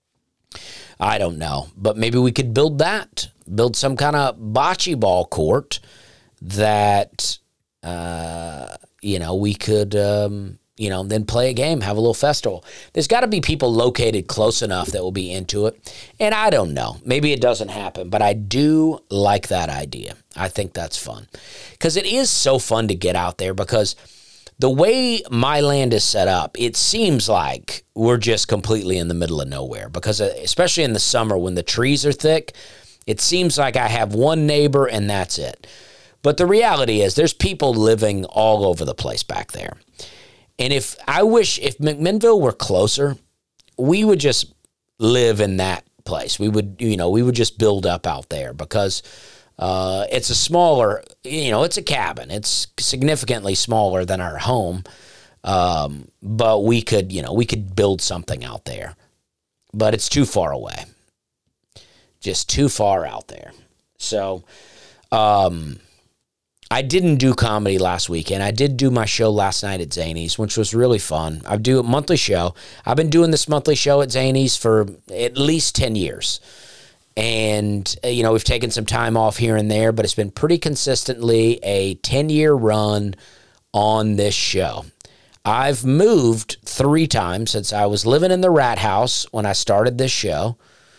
I don't know, but maybe we could build that, build some kind of bocce ball court that, uh, you know, we could, um, you know, then play a game, have a little festival. There's got to be people located close enough that will be into it. And I don't know. Maybe it doesn't happen, but I do like that idea. I think that's fun. Because it is so fun to get out there, because the way my land is set up, it seems like we're just completely in the middle of nowhere. Because especially in the summer when the trees are thick, it seems like I have one neighbor and that's it. But the reality is there's people living all over the place back there. And if I wish if McMinnville were closer, we would just live in that place. We would, you know, we would just build up out there, because uh, it's a smaller, you know, it's a cabin. It's significantly smaller than our home. Um, but we could, you know, we could build something out there. But it's too far away. Just too far out there. So, um... I didn't do comedy last weekend. I did do my show last night at Zany's, which was really fun. I do a monthly show. I've been doing this monthly show at Zany's for at least ten years. And, you know, we've taken some time off here and there, but it's been pretty consistently a ten-year run on this show. I've moved three times since I was living in the Rat House when I started this show.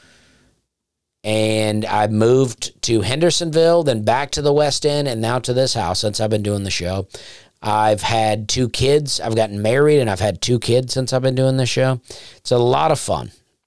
And I moved to Hendersonville, then back to the West End, and now to this house since I've been doing the show. I've had two kids. I've gotten married, and I've had two kids since I've been doing the show. It's a lot of fun.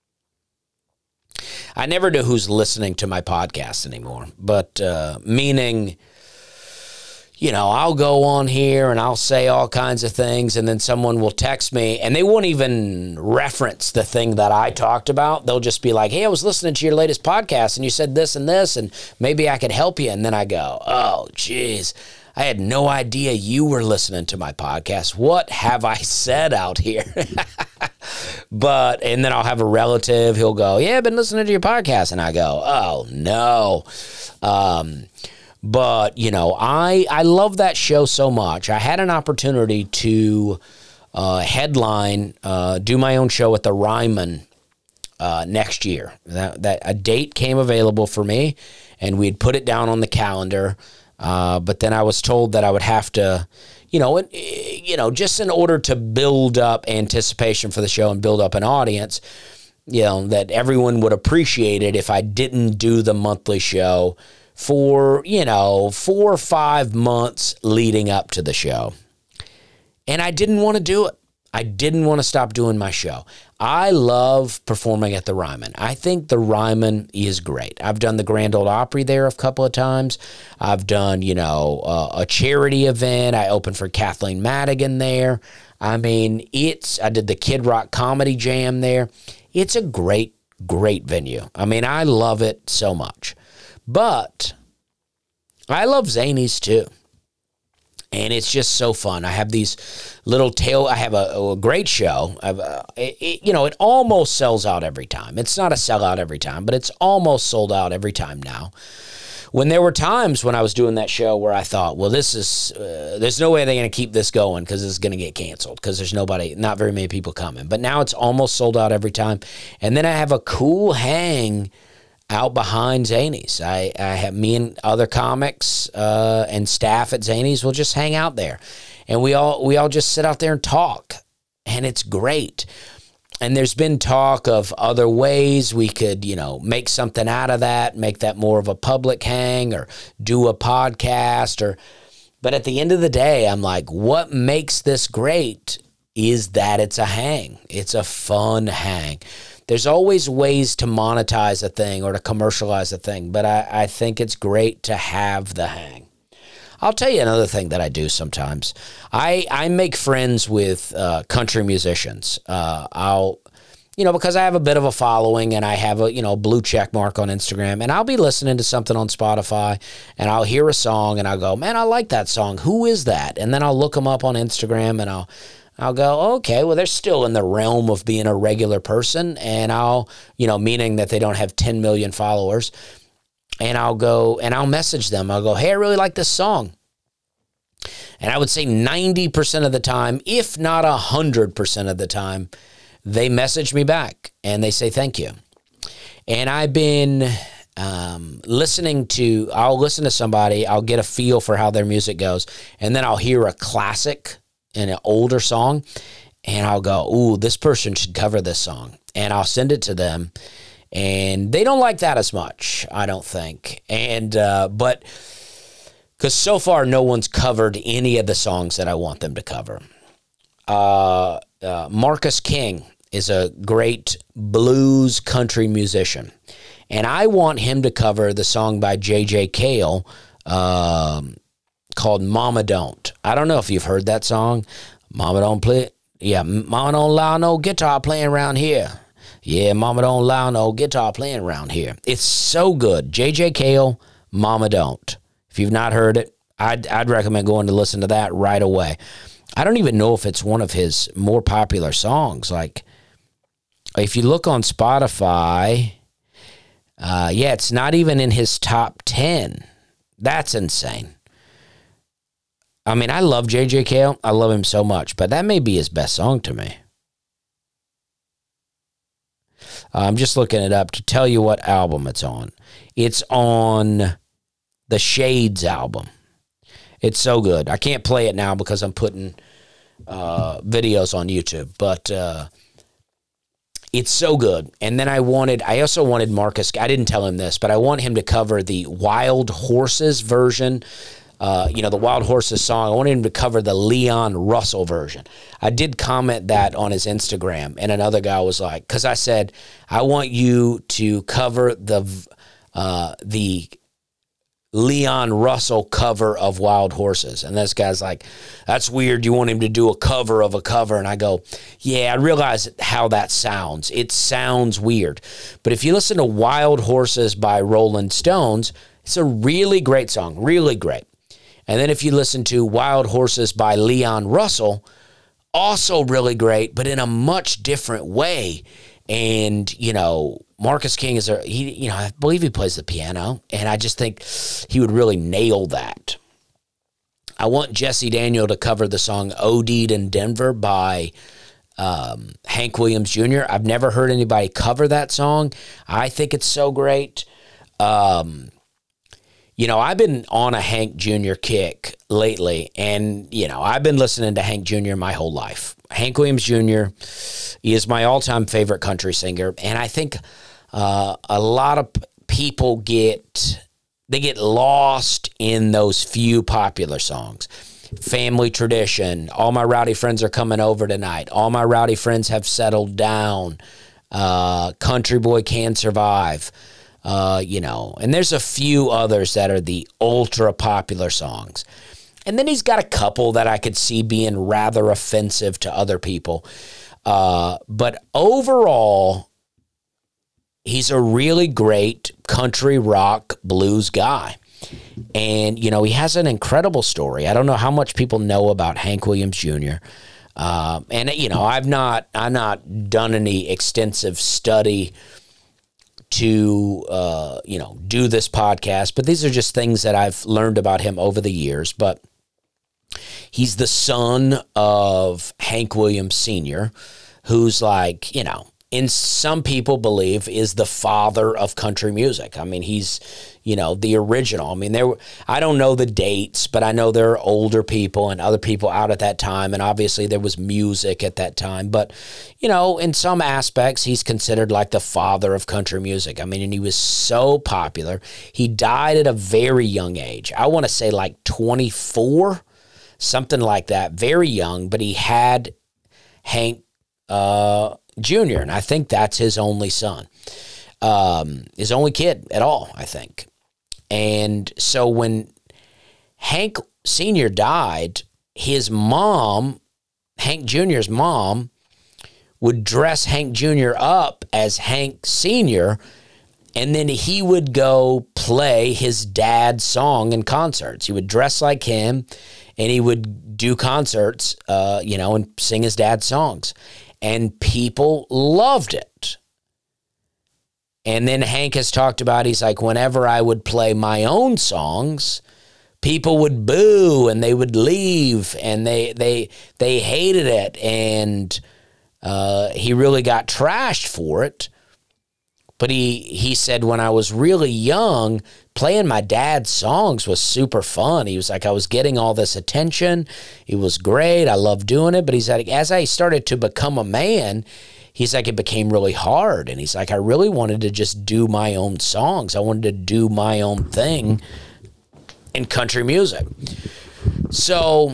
I never know who's listening to my podcast anymore, but uh, meaning, you know, I'll go on here and I'll say all kinds of things, and then someone will text me, and they won't even reference the thing that I talked about. They'll just be like, hey, I was listening to your latest podcast, and you said this and this, and maybe I could help you. And then I go, oh, geez, I had no idea you were listening to my podcast. What have I said out here? But, and then I'll have a relative, he'll go, yeah, I've been listening to your podcast. And I go, oh, no. Um, But, you know, I, I love that show so much. I had an opportunity to uh, headline, uh, do my own show at the Ryman uh, next year. That, that a date came available for me, and we'd put it down on the calendar. Uh, but then I was told that I would have to, you know, it, you know, just in order to build up anticipation for the show and build up an audience, you know, that everyone would appreciate it if I didn't do the monthly show for, you know, four or five months leading up to the show. And I didn't want to do it. I didn't want to stop doing my show. I love performing at the Ryman. I think the Ryman is great. I've done the Grand Ole Opry there a couple of times. I've done, you know, uh, a charity event. I opened for Kathleen Madigan there. I mean, it's, I did the Kid Rock Comedy Jam there. It's a great, great venue. I mean, I love it so much. But I love Zany's too. And it's just so fun. I have these little tail. I have a, a great show. I've, uh, it, it, you know, it almost sells out every time. It's not a sellout every time, but it's almost sold out every time now. when there were times when I was doing that show where I thought, well, this is, uh, there's no way they're going to keep this going because it's going to get canceled because there's nobody, not very many people coming. But now it's almost sold out every time. And then I have a cool hang out behind Zanies. I, I have me and other comics uh, and staff at Zanies will just hang out there. And we all we all just sit out there and talk. And it's great. And there's been talk of other ways we could, you know, make something out of that, make that more of a public hang or do a podcast or, but at the end of the day, I'm like, what makes this great is that it's a hang. It's a fun hang. There's always ways to monetize a thing or to commercialize a thing, but I, I think it's great to have the hang. I'll tell you another thing that I do sometimes. I, I make friends with uh, country musicians. Uh, I'll, you know, because I have a bit of a following and I have a, you know, blue check mark on Instagram, and I'll be listening to something on Spotify and I'll hear a song and I'll go, man, I like that song. Who is that? And then I'll look them up on Instagram and I'll, I'll go, okay, well, they're still in the realm of being a regular person, and I'll, you know, meaning that they don't have ten million followers. And I'll go and I'll message them. I'll go, hey, I really like this song. And I would say ninety percent of the time, if not one hundred percent of the time, they message me back and they say thank you. And I've been um, listening to, I'll listen to somebody, I'll get a feel for how their music goes, and then I'll hear a classic and an older song, and I'll go, ooh, this person should cover this song. And I'll send it to them. And they don't like that as much, I don't think. And, uh, but, because so far no one's covered any of the songs that I want them to cover. Uh, uh, Marcus King is a great blues country musician. And I want him to cover the song by J J Cale um, called Mama Don't. I don't know if you've heard that song. Mama don't play, yeah, Mama don't allow no guitar playing around here. Yeah, Mama don't allow no guitar playing around here. It's so good. J J Cale, Mama Don't. If you've not heard it, I'd, I'd recommend going to listen to that right away. I don't even know if it's one of his more popular songs. Like, if you look on Spotify, uh, yeah, it's not even in his top ten. That's insane. I mean, I love J J Cale. I love him so much, but that may be his best song to me. I'm just looking it up to tell you what album it's on. It's on the Shades album. It's so good. I can't play it now because I'm putting uh, videos on YouTube, but uh, it's so good. And then I wanted, I also wanted Marcus, I didn't tell him this, but I want him to cover the Wild Horses version. Uh, you know, the Wild Horses song. I wanted him to cover the Leon Russell version. I did comment that on his Instagram, and another guy was like, because I said, I want you to cover the uh, the Leon Russell cover of Wild Horses. And this guy's like, that's weird. You want him to do a cover of a cover. And I go, yeah, I realize how that sounds. It sounds weird. But if you listen to Wild Horses by Rolling Stones, it's a really great song, really great. And then if you listen to Wild Horses by Leon Russell, also really great, but in a much different way. And, you know, Marcus King is a, he, you know, I believe he plays the piano, and I just think he would really nail that. I want Jesse Daniel to cover the song OD'd in Denver by um, Hank Williams Junior I've never heard anybody cover that song. I think it's so great. Um, You know, I've been on a Hank Junior kick lately, and, you know, I've been listening to Hank Junior my whole life. Hank Williams Junior is my all-time favorite country singer, and I think uh, a lot of p- people get, they get lost in those few popular songs. Family Tradition, All My Rowdy Friends Are Coming Over Tonight, All My Rowdy Friends Have Settled Down, uh, Country Boy Can Survive. Uh, you know, and there's a few others that are the ultra popular songs. And then he's got a couple that I could see being rather offensive to other people. Uh, but overall, he's a really great country rock blues guy. And, you know, he has an incredible story. I don't know how much people know about Hank Williams Junior Um, and, you know, I've not, I've not done any extensive study to, uh, you know, do this podcast, but these are just things that I've learned about him over the years. But he's the son of Hank Williams Senior, who's like, you know, in some people believe is the father of country music. I mean, he's, you know, the original. I mean, there, I don't know the dates, but I know there are older people and other people out at that time. And obviously there was music at that time, but, you know, in some aspects, he's considered like the father of country music. I mean, and he was so popular. He died at a very young age. I want to say like twenty-four, something like that, very young, but he had Hank, uh, Junior, and I think that's his only son, um, his only kid at all, I think. And so when Hank Senior died, his mom, Hank Junior's mom, would dress Hank Junior up as Hank Senior, and then he would go play his dad's song in concerts. He would dress like him, and he would do concerts, uh, you know, and sing his dad's songs. And people loved it. And then Hank has talked about, he's like, whenever I would play my own songs, people would boo and they would leave and they they they hated it. And uh, he really got trashed for it. But he, he said, when I was really young, playing my dad's songs was super fun. He was like, I was getting all this attention. It was great. I loved doing it. But he's like, as I started to become a man, he's like, it became really hard. And he's like, I really wanted to just do my own songs. I wanted to do my own thing in country music. So,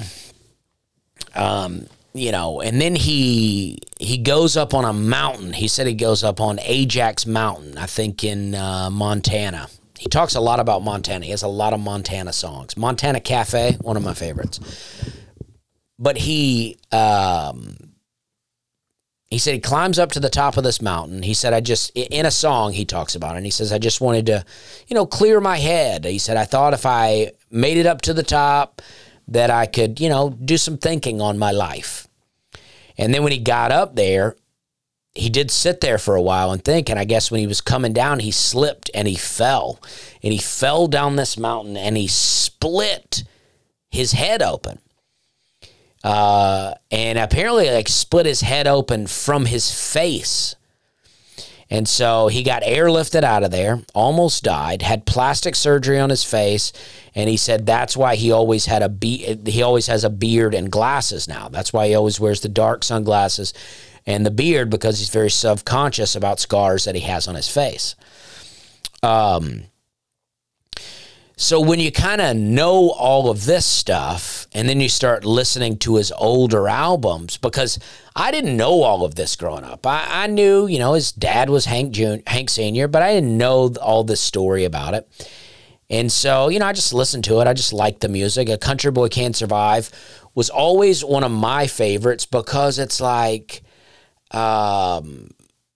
um, you know, and then he he goes up on a mountain. He said he goes up on Ajax Mountain, I think in uh, Montana. He talks a lot about Montana. He has a lot of Montana songs. Montana Cafe, one of my favorites. But he um, he said he climbs up to the top of this mountain. He said, I just, in a song he talks about it, and he says, I just wanted to, you know, clear my head. He said, I thought if I made it up to the top that I could, you know, do some thinking on my life. And then when he got up there, he did sit there for a while and think, and I guess when he was coming down, he slipped and he fell. And he fell down this mountain and he split his head open. Uh, and apparently like split his head open from his face. And so he got airlifted out of there, almost died, had plastic surgery on his face, and he said that's why he always had a be- he always has a beard and glasses now. That's why he always wears the dark sunglasses and the beard, because he's very self-conscious about scars that he has on his face. Um, so when you kind of know all of this stuff, and then you start listening to his older albums, because I didn't know all of this growing up. I, I knew, you know, his dad was Hank Junior, Hank Senior, but I didn't know all this story about it. And so, you know, I just listened to it. I just liked the music. A Country Boy Can't Survive was always one of my favorites, because it's like, um,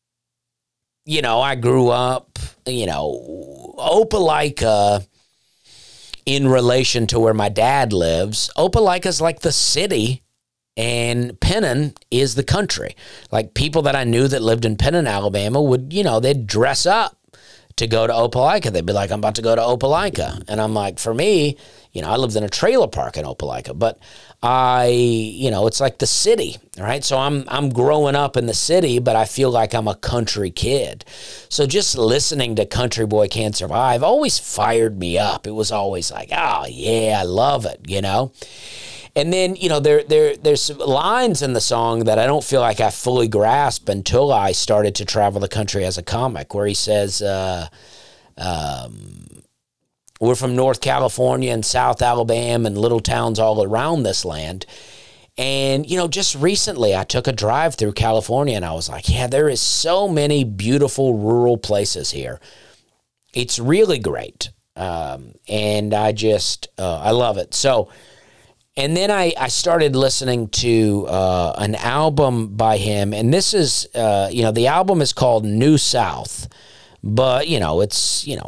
you know, I grew up, you know, Opelika, in relation to where my dad lives, Opelika's like the city and Pennon is the country. Like people that I knew that lived in Pennon, Alabama would, you know, they'd dress up to go to Opelika. They'd be like, I'm about to go to Opelika. And I'm like, for me, you know, I lived in a trailer park in Opelika, but I, you know, it's like the city, right? So I'm I'm growing up in the city, but I feel like I'm a country kid. So just listening to Country Boy Can't Survive always fired me up. It was always like, oh, yeah, I love it, you know? And then, you know, there there there's some lines in the song that I don't feel like I fully grasped until I started to travel the country as a comic, where he says, uh, um, we're from North California and South Alabama and little towns all around this land. And, you know, just recently I took a drive through California and I was like, yeah, there is so many beautiful rural places here. It's really great. Um, and I just, uh, I love it. So, and then I, I started listening to uh, an album by him. And this is, uh, you know, the album is called New South. But, you know, it's, you know, it's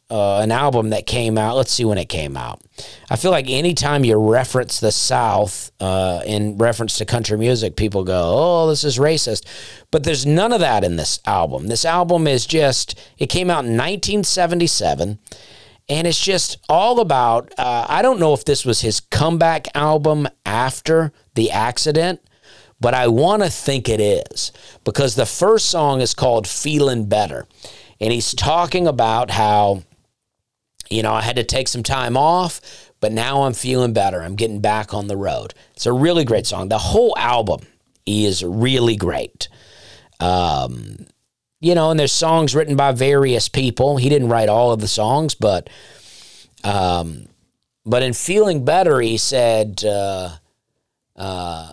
uh, an album that came out. Let's see when it came out. I feel like anytime you reference the South uh, in reference to country music, people go, oh, this is racist. But there's none of that in this album. This album is just, it came out in nineteen seventy-seven, and it's just all about, uh, I don't know if this was his comeback album after the accident, but I want to think it is, because the first song is called Feeling Better. And he's talking about how, you know, I had to take some time off, but now I'm feeling better. I'm getting back on the road. It's a really great song. The whole album is really great. Um, you know, and there's songs written by various people. He didn't write all of the songs, but um, but in Feeling Better, he said, uh, uh,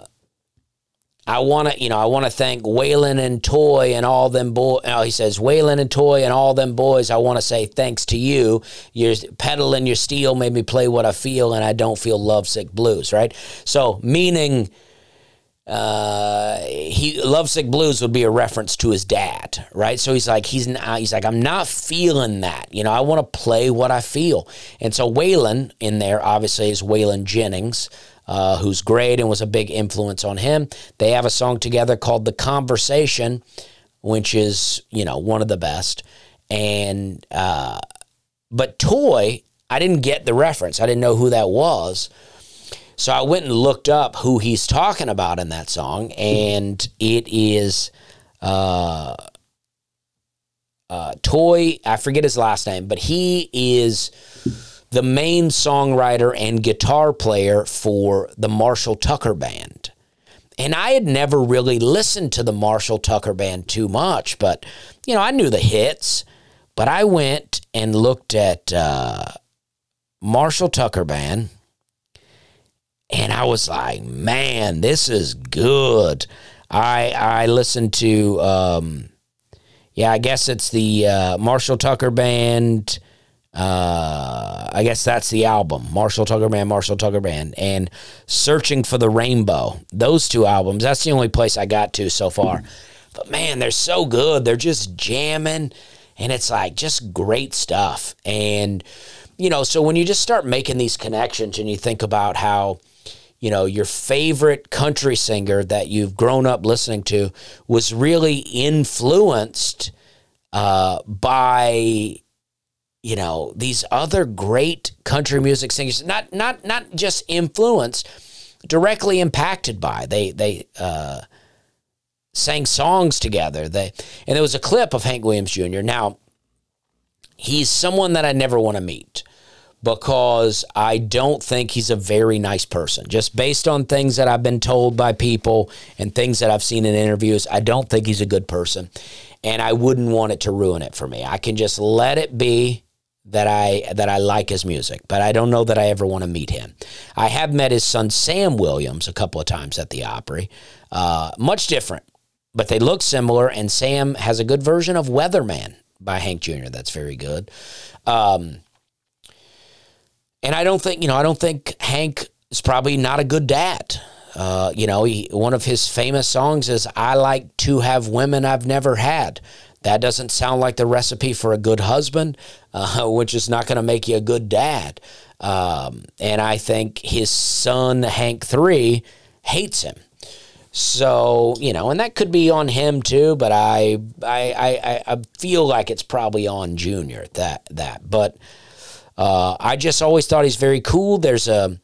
I want to, you know, I want to thank Waylon and Toy and all them boys. Oh, he says, Waylon and Toy and all them boys, I want to say thanks to you. Your pedal and your steel made me play what I feel, and I don't feel lovesick blues, right? So, meaning, uh, he Lovesick Blues would be a reference to his dad, right? So he's like, he's not, he's like, I'm not feeling that. You know, I want to play what I feel. And so Waylon in there, obviously, is Waylon Jennings, Uh, who's great and was a big influence on him. They have a song together called The Conversation, which is, you know, one of the best. And, uh, but Toy, I didn't get the reference. I didn't know who that was. So I went and looked up who he's talking about in that song, and it is uh, uh, Toy, I forget his last name, but he is the main songwriter and guitar player for the Marshall Tucker Band. And I had never really listened to the Marshall Tucker Band too much, but, you know, I knew the hits. But I went and looked at uh, Marshall Tucker Band, and I was like, man, this is good. I I listened to, um, yeah, I guess it's the uh, Marshall Tucker Band. Uh, I guess that's the album, Marshall Tucker Band, Marshall Tucker Band, and Searching for the Rainbow. Those two albums, that's the only place I got to so far. But, man, they're so good. They're just jamming, and it's like just great stuff. And, you know, so when you just start making these connections and you think about how, you know, your favorite country singer that you've grown up listening to was really influenced uh, by, you know, these other great country music singers, not not not just influenced, directly impacted by. They they uh, sang songs together. They and there was a clip of Hank Williams Junior Now, he's someone that I never want to meet, because I don't think he's a very nice person. Just based on things that I've been told by people and things that I've seen in interviews, I don't think he's a good person, and I wouldn't want it to ruin it for me. I can just let it be that I that I like his music, but I don't know that I ever want to meet him. I have met his son Sam Williams a couple of times at the Opry. Uh, much different, but they look similar, and Sam has a good version of Weatherman by Hank Junior That's very good. Um, and I don't think, you know, I don't think Hank is probably not a good dad. Uh, you know, he, one of his famous songs is, I like to have women I've never had. That doesn't sound like the recipe for a good husband, uh, which is not going to make you a good dad. Um, and I think his son, Hank three, hates him. So, you know, and that could be on him too, but I I I, I feel like it's probably on Junior, that. that. But uh, I just always thought he's very cool. There's a...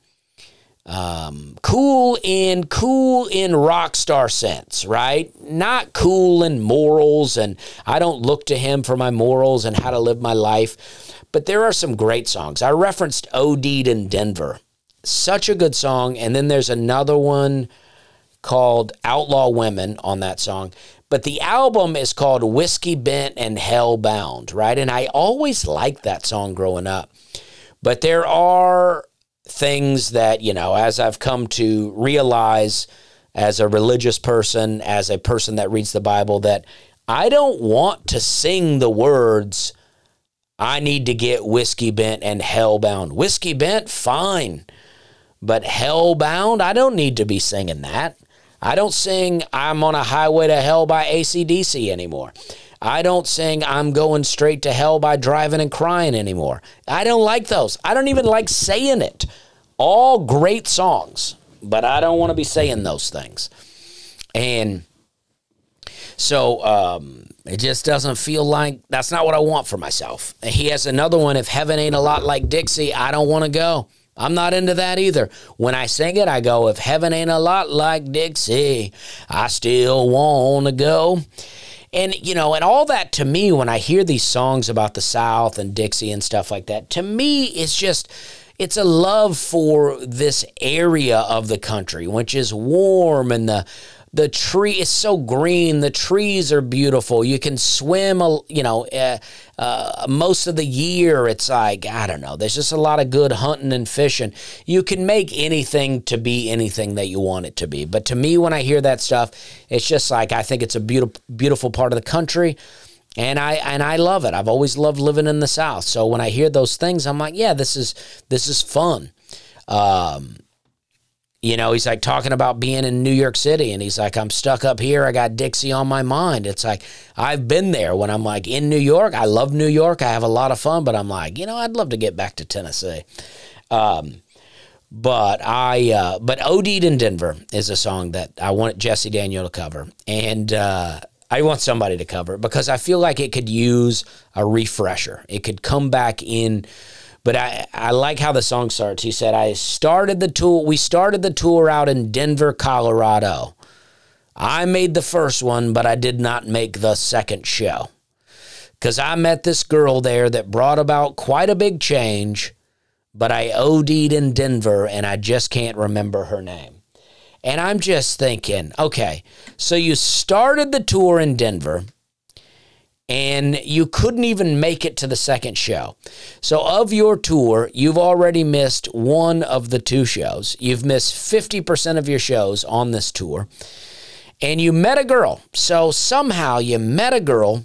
Um, cool in cool in rock star sense, right? Not cool in morals, and I don't look to him for my morals and how to live my life. But there are some great songs. I referenced OD'd in Denver. Such a good song. And then there's another one called Outlaw Women on that song. But the album is called Whiskey Bent and Hellbound, right? And I always liked that song growing up. But there are things that, you know, as I've come to realize as a religious person, as a person that reads the Bible, that I don't want to sing the words, I need to get whiskey bent and hellbound. Whiskey bent, fine. But hellbound, I don't need to be singing that. I don't sing I'm on a Highway to Hell by A C D C anymore. I don't sing I'm going straight to hell by driving and crying anymore. I don't like those. I don't even like saying it. All great songs, but I don't want to be saying those things. And so um, it just doesn't feel like, that's not what I want for myself. He has another one, If Heaven Ain't a Lot Like Dixie, I don't want to go. I'm not into that either. When I sing it, I go, if heaven ain't a lot like Dixie, I still want to go. And, you know, and all that to me, when I hear these songs about the South and Dixie and stuff like that, to me, it's just, it's a love for this area of the country, which is warm, and the the tree is so green. The trees are beautiful. You can swim, you know, uh, uh, most of the year. It's like, I don't know, there's just a lot of good hunting and fishing. You can make anything to be anything that you want it to be. But to me, when I hear that stuff, it's just like, I think it's a beautiful, beautiful part of the country. And I and I love it. I've always loved living in the South. So when I hear those things, I'm like, yeah, this is this is fun. Um, you know, he's like talking about being in New York City, and he's like, I'm stuck up here. I got Dixie on my mind. It's like, I've been there when I'm like in New York. I love New York. I have a lot of fun, but I'm like, you know, I'd love to get back to Tennessee. Um, but I, uh, but O D'd in Denver is a song that I want Jesse Daniel to cover. And, uh, I want somebody to cover it because I feel like it could use a refresher. It could come back in. But I, I like how the song starts. He said, I started the tour. We started the tour out in Denver, Colorado. I made the first one, but I did not make the second show. Because I met this girl there that brought about quite a big change, but I O D'd in Denver, and I just can't remember her name. And I'm just thinking, okay, so you started the tour in Denver, and you couldn't even make it to the second show. So of your tour, you've already missed one of the two shows. You've missed fifty percent of your shows on this tour. And you met a girl. So somehow you met a girl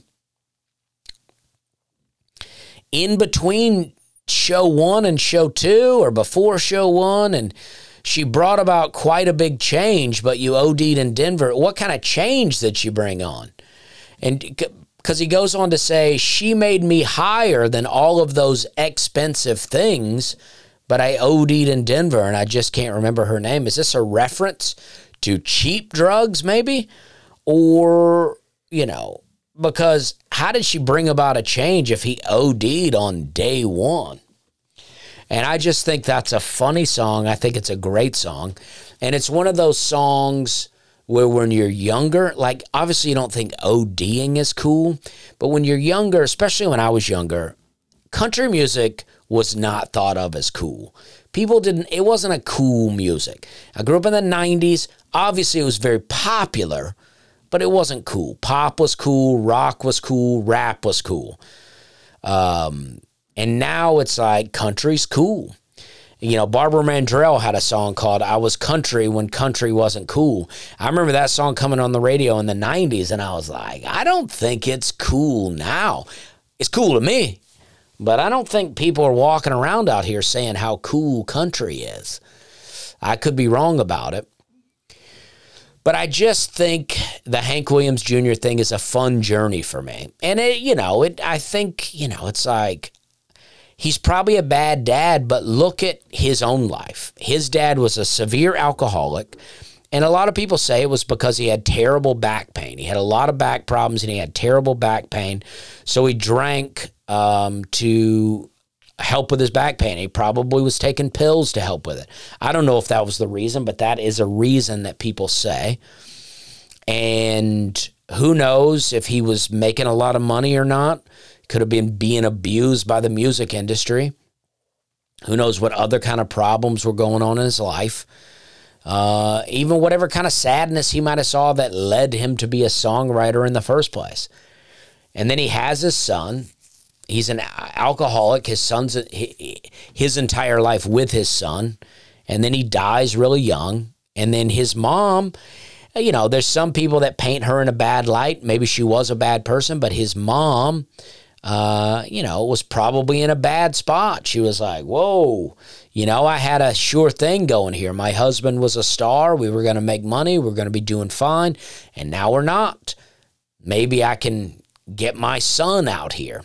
in between show one and show two, or before show one, and she brought about quite a big change, but you O D'd in Denver. What kind of change did she bring on? And because he goes on to say, she made me higher than all of those expensive things, but I O D'd in Denver, and I just can't remember her name. Is this a reference to cheap drugs, maybe? Or, you know, because how did she bring about a change if he O D'd on day one? And I just think that's a funny song. I think it's a great song. And it's one of those songs where when you're younger, like obviously you don't think ODing is cool, but when you're younger, especially when I was younger, country music was not thought of as cool. People didn't, it wasn't a cool music. I grew up in the nineties. Obviously it was very popular, but it wasn't cool. Pop was cool, rock was cool, rap was cool. Um, and now it's like country's cool. You know, Barbara Mandrell had a song called I Was Country When Country Wasn't Cool. I remember that song coming on the radio in the nineties, and I was like, I don't think it's cool now. It's cool to me, but I don't think people are walking around out here saying how cool country is. I could be wrong about it. But I just think the Hank Williams Junior thing is a fun journey for me. And, it, you know, it. I think, you know, it's like, he's probably a bad dad, but look at his own life. His dad was a severe alcoholic, and a lot of people say it was because he had terrible back pain. He had a lot of back problems, and he had terrible back pain, so he drank um, to help with his back pain. He probably was taking pills to help with it. I don't know if that was the reason, but that is a reason that people say. And who knows if he was making a lot of money or not. Could have been being abused by the music industry. Who knows what other kind of problems were going on in his life. Uh, even whatever kind of sadness he might have saw that led him to be a songwriter in the first place. And then he has his son. He's an alcoholic. His son's his entire life with his son. And then he dies really young. And then his mom, you know, there's some people that paint her in a bad light. Maybe she was a bad person, but his mom, Uh, you know, was probably in a bad spot. She was like, whoa, you know, I had a sure thing going here. My husband was a star. We were going to make money. We we're going to be doing fine. And now we're not. Maybe I can get my son out here.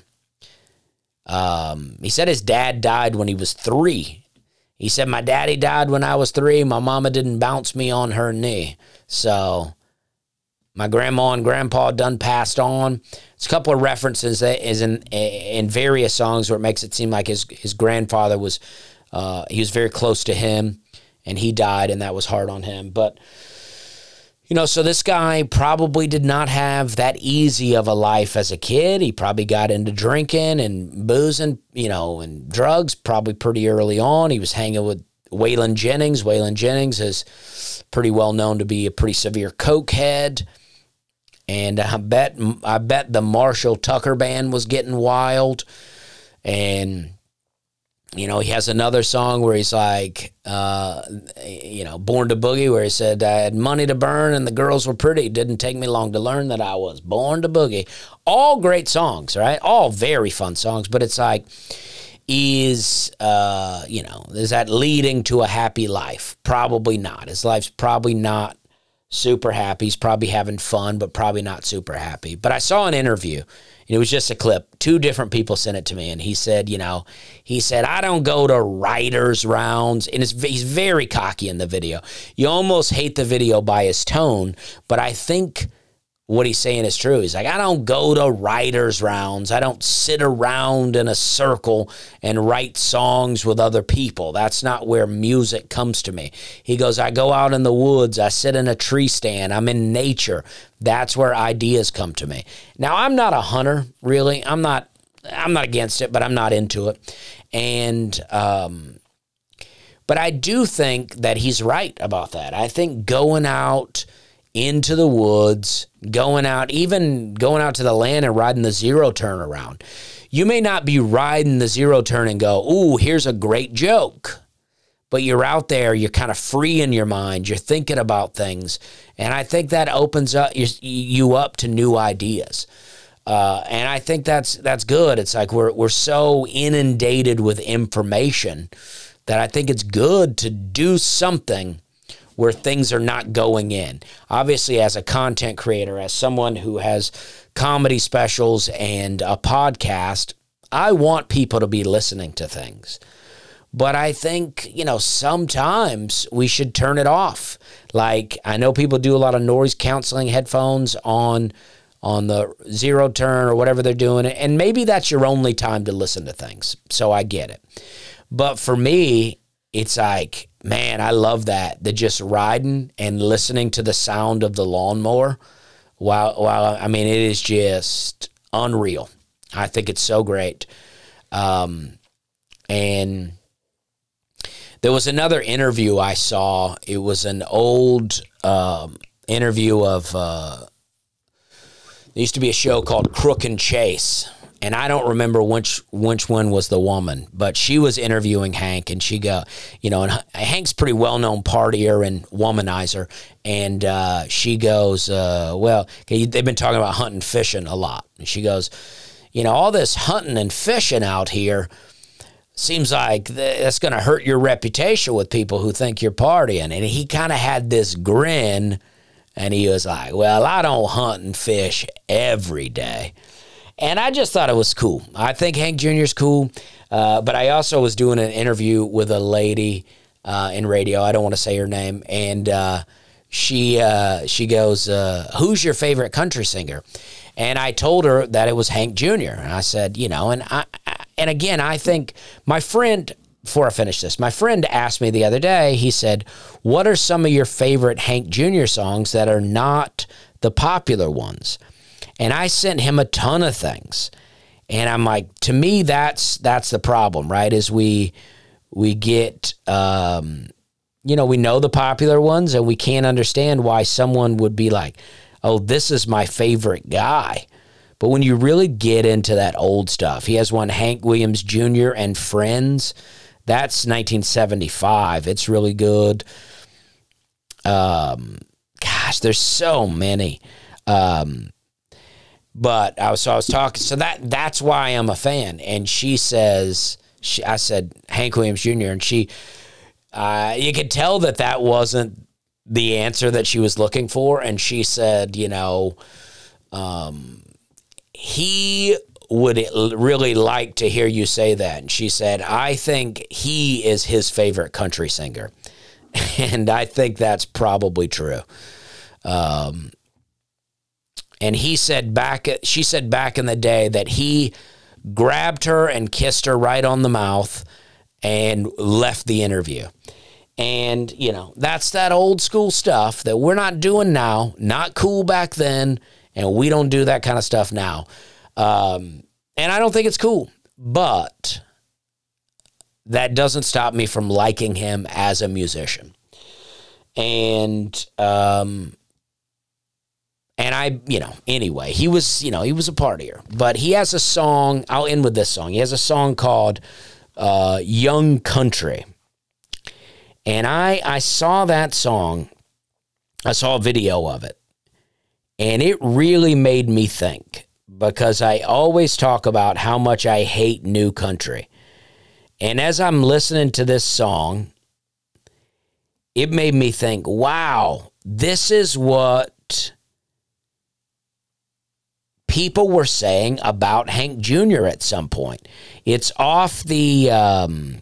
Um, he said his dad died when he was three. He said, my daddy died when I was three. My mama didn't bounce me on her knee. So my grandma and grandpa done passed on. It's a couple of references that is in in various songs where it makes it seem like his, his grandfather was, uh, he was very close to him, and he died, and that was hard on him. But, you know, so this guy probably did not have that easy of a life as a kid. He probably got into drinking and boozing, you know, and drugs probably pretty early on. He was hanging with Waylon Jennings. Waylon Jennings is pretty well known to be a pretty severe cokehead. And I bet I bet the Marshall Tucker band was getting wild. And, you know, he has another song where he's like, uh, you know, Born to Boogie, where he said, I had money to burn and the girls were pretty. It didn't take me long to learn that I was born to boogie. All great songs, right? All very fun songs. But it's like, is, uh, you know, is that leading to a happy life? Probably not. His life's probably not super happy. He's probably having fun, but probably not super happy. But I saw an interview, and it was just a clip. Two different people sent it to me, and he said, you know, he said, I don't go to writers' rounds. And it's, he's very cocky in the video. You almost hate the video by his tone, but I think what he's saying is true. He's like, I don't go to writers' rounds. I don't sit around in a circle and write songs with other people. That's not where music comes to me. He goes, I go out in the woods. I sit in a tree stand. I'm in nature. That's where ideas come to me. Now, I'm not a hunter, really. I'm not, I'm not against it, but I'm not into it. And, um, but I do think that he's right about that. I think going out into the woods, going out, even going out to the land and riding the zero turn around. You may not be riding the zero turn and go, ooh, here's a great joke. But you're out there, you're kind of free in your mind, you're thinking about things. And I think that opens up you, you up to new ideas. Uh, and I think that's that's good. It's like we're we're so inundated with information that I think it's good to do something where things are not going in. Obviously, as a content creator, as someone who has comedy specials and a podcast, I want people to be listening to things. But I think, you know, sometimes we should turn it off. Like, I know people do a lot of noise canceling headphones on on the zero turn or whatever they're doing, and maybe that's your only time to listen to things. So I get it. But for me, it's like, man, I love that. The just riding and listening to the sound of the lawnmower. While, while I mean, it is just unreal. I think it's so great. Um, and there was another interview I saw. It was an old um, interview of, uh, there used to be a show called Crook and Chase. And I don't remember which which one was the woman, but she was interviewing Hank, and she go, you know, and Hank's pretty well-known partier and womanizer, and uh, she goes, uh, well, okay, they've been talking about hunting, fishing a lot, and she goes, you know, all this hunting and fishing out here seems like that's going to hurt your reputation with people who think you're partying, and he kind of had this grin, and he was like, well, I don't hunt and fish every day. And I just thought it was cool. I think Hank Junior is cool, uh, but I also was doing an interview with a lady uh, in radio. I don't want to say her name. And uh, she uh, she goes, uh, who's your favorite country singer? And I told her that it was Hank Junior And I said, you know, and I, and again, I think my friend, before I finish this, my friend asked me the other day, he said, what are some of your favorite Hank Junior songs that are not the popular ones? And I sent him a ton of things. And I'm like, to me, that's that's the problem, right? Is we we get, um, you know, we know the popular ones, and we can't understand why someone would be like, oh, this is my favorite guy. But when you really get into that old stuff, he has one, Hank Williams Junior and Friends. That's nineteen seventy-five. It's really good. Um, gosh, there's so many. Um But I was so I was talking, so that that's why I'm a fan. And she says, she, I said Hank Williams Junior, and she, uh, you could tell that that wasn't the answer that she was looking for. And she said, you know, um, he would really like to hear you say that. And she said, I think he is his favorite country singer. And I think that's probably true. Um, and he said back, she said back in the day that he grabbed her and kissed her right on the mouth and left the interview. And, you know, that's that old school stuff that we're not doing now, not cool back then, and we don't do that kind of stuff now. Um, and I don't think it's cool, but that doesn't stop me from liking him as a musician. And, um, and I, you know, anyway, he was, you know, he was a partier, but he has a song. I'll end with this song. He has a song called, uh, Young Country. And I, I saw that song. I saw a video of it, and it really made me think, because I always talk about how much I hate new country. And as I'm listening to this song, it made me think, wow, this is what people were saying about Hank Junior at some point. It's off the um,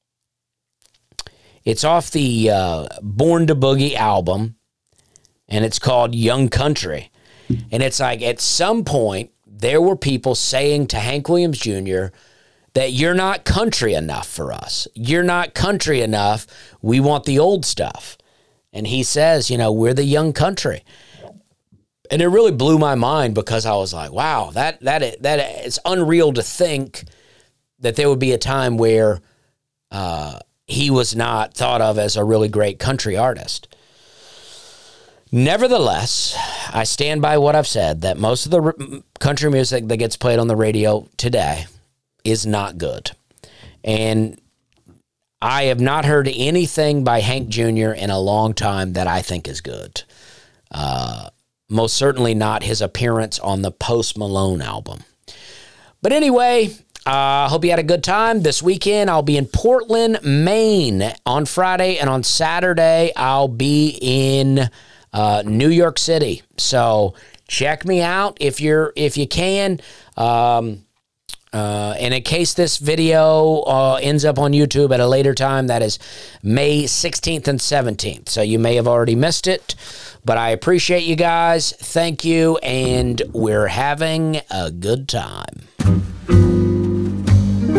it's off the uh, Born to Boogie album, and it's called Young Country. And it's like, at some point, there were people saying to Hank Williams Junior that you're not country enough for us. You're not country enough. We want the old stuff. And he says, you know, we're the young country. And it really blew my mind, because I was like, wow, that that that it's unreal to think that there would be a time where uh, he was not thought of as a really great country artist. Nevertheless, I stand by what I've said, that most of the r- country music that gets played on the radio today is not good. And I have not heard anything by Hank Junior in a long time that I think is good. Uh, most certainly not his appearance on the Post Malone album. But anyway, I uh, hope you had a good time. This weekend, I'll be in Portland, Maine on Friday, and on Saturday, I'll be in uh, New York City. So check me out if you're if you can. Um, Uh, and in case this video uh, ends up on YouTube at a later time, that is May sixteenth and seventeenth. So you may have already missed it, but I appreciate you guys. Thank you, and we're having a good time.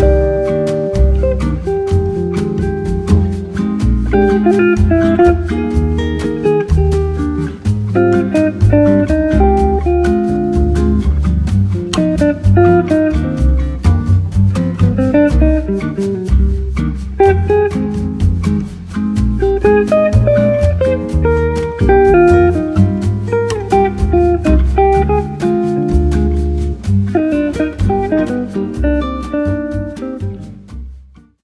Thank you.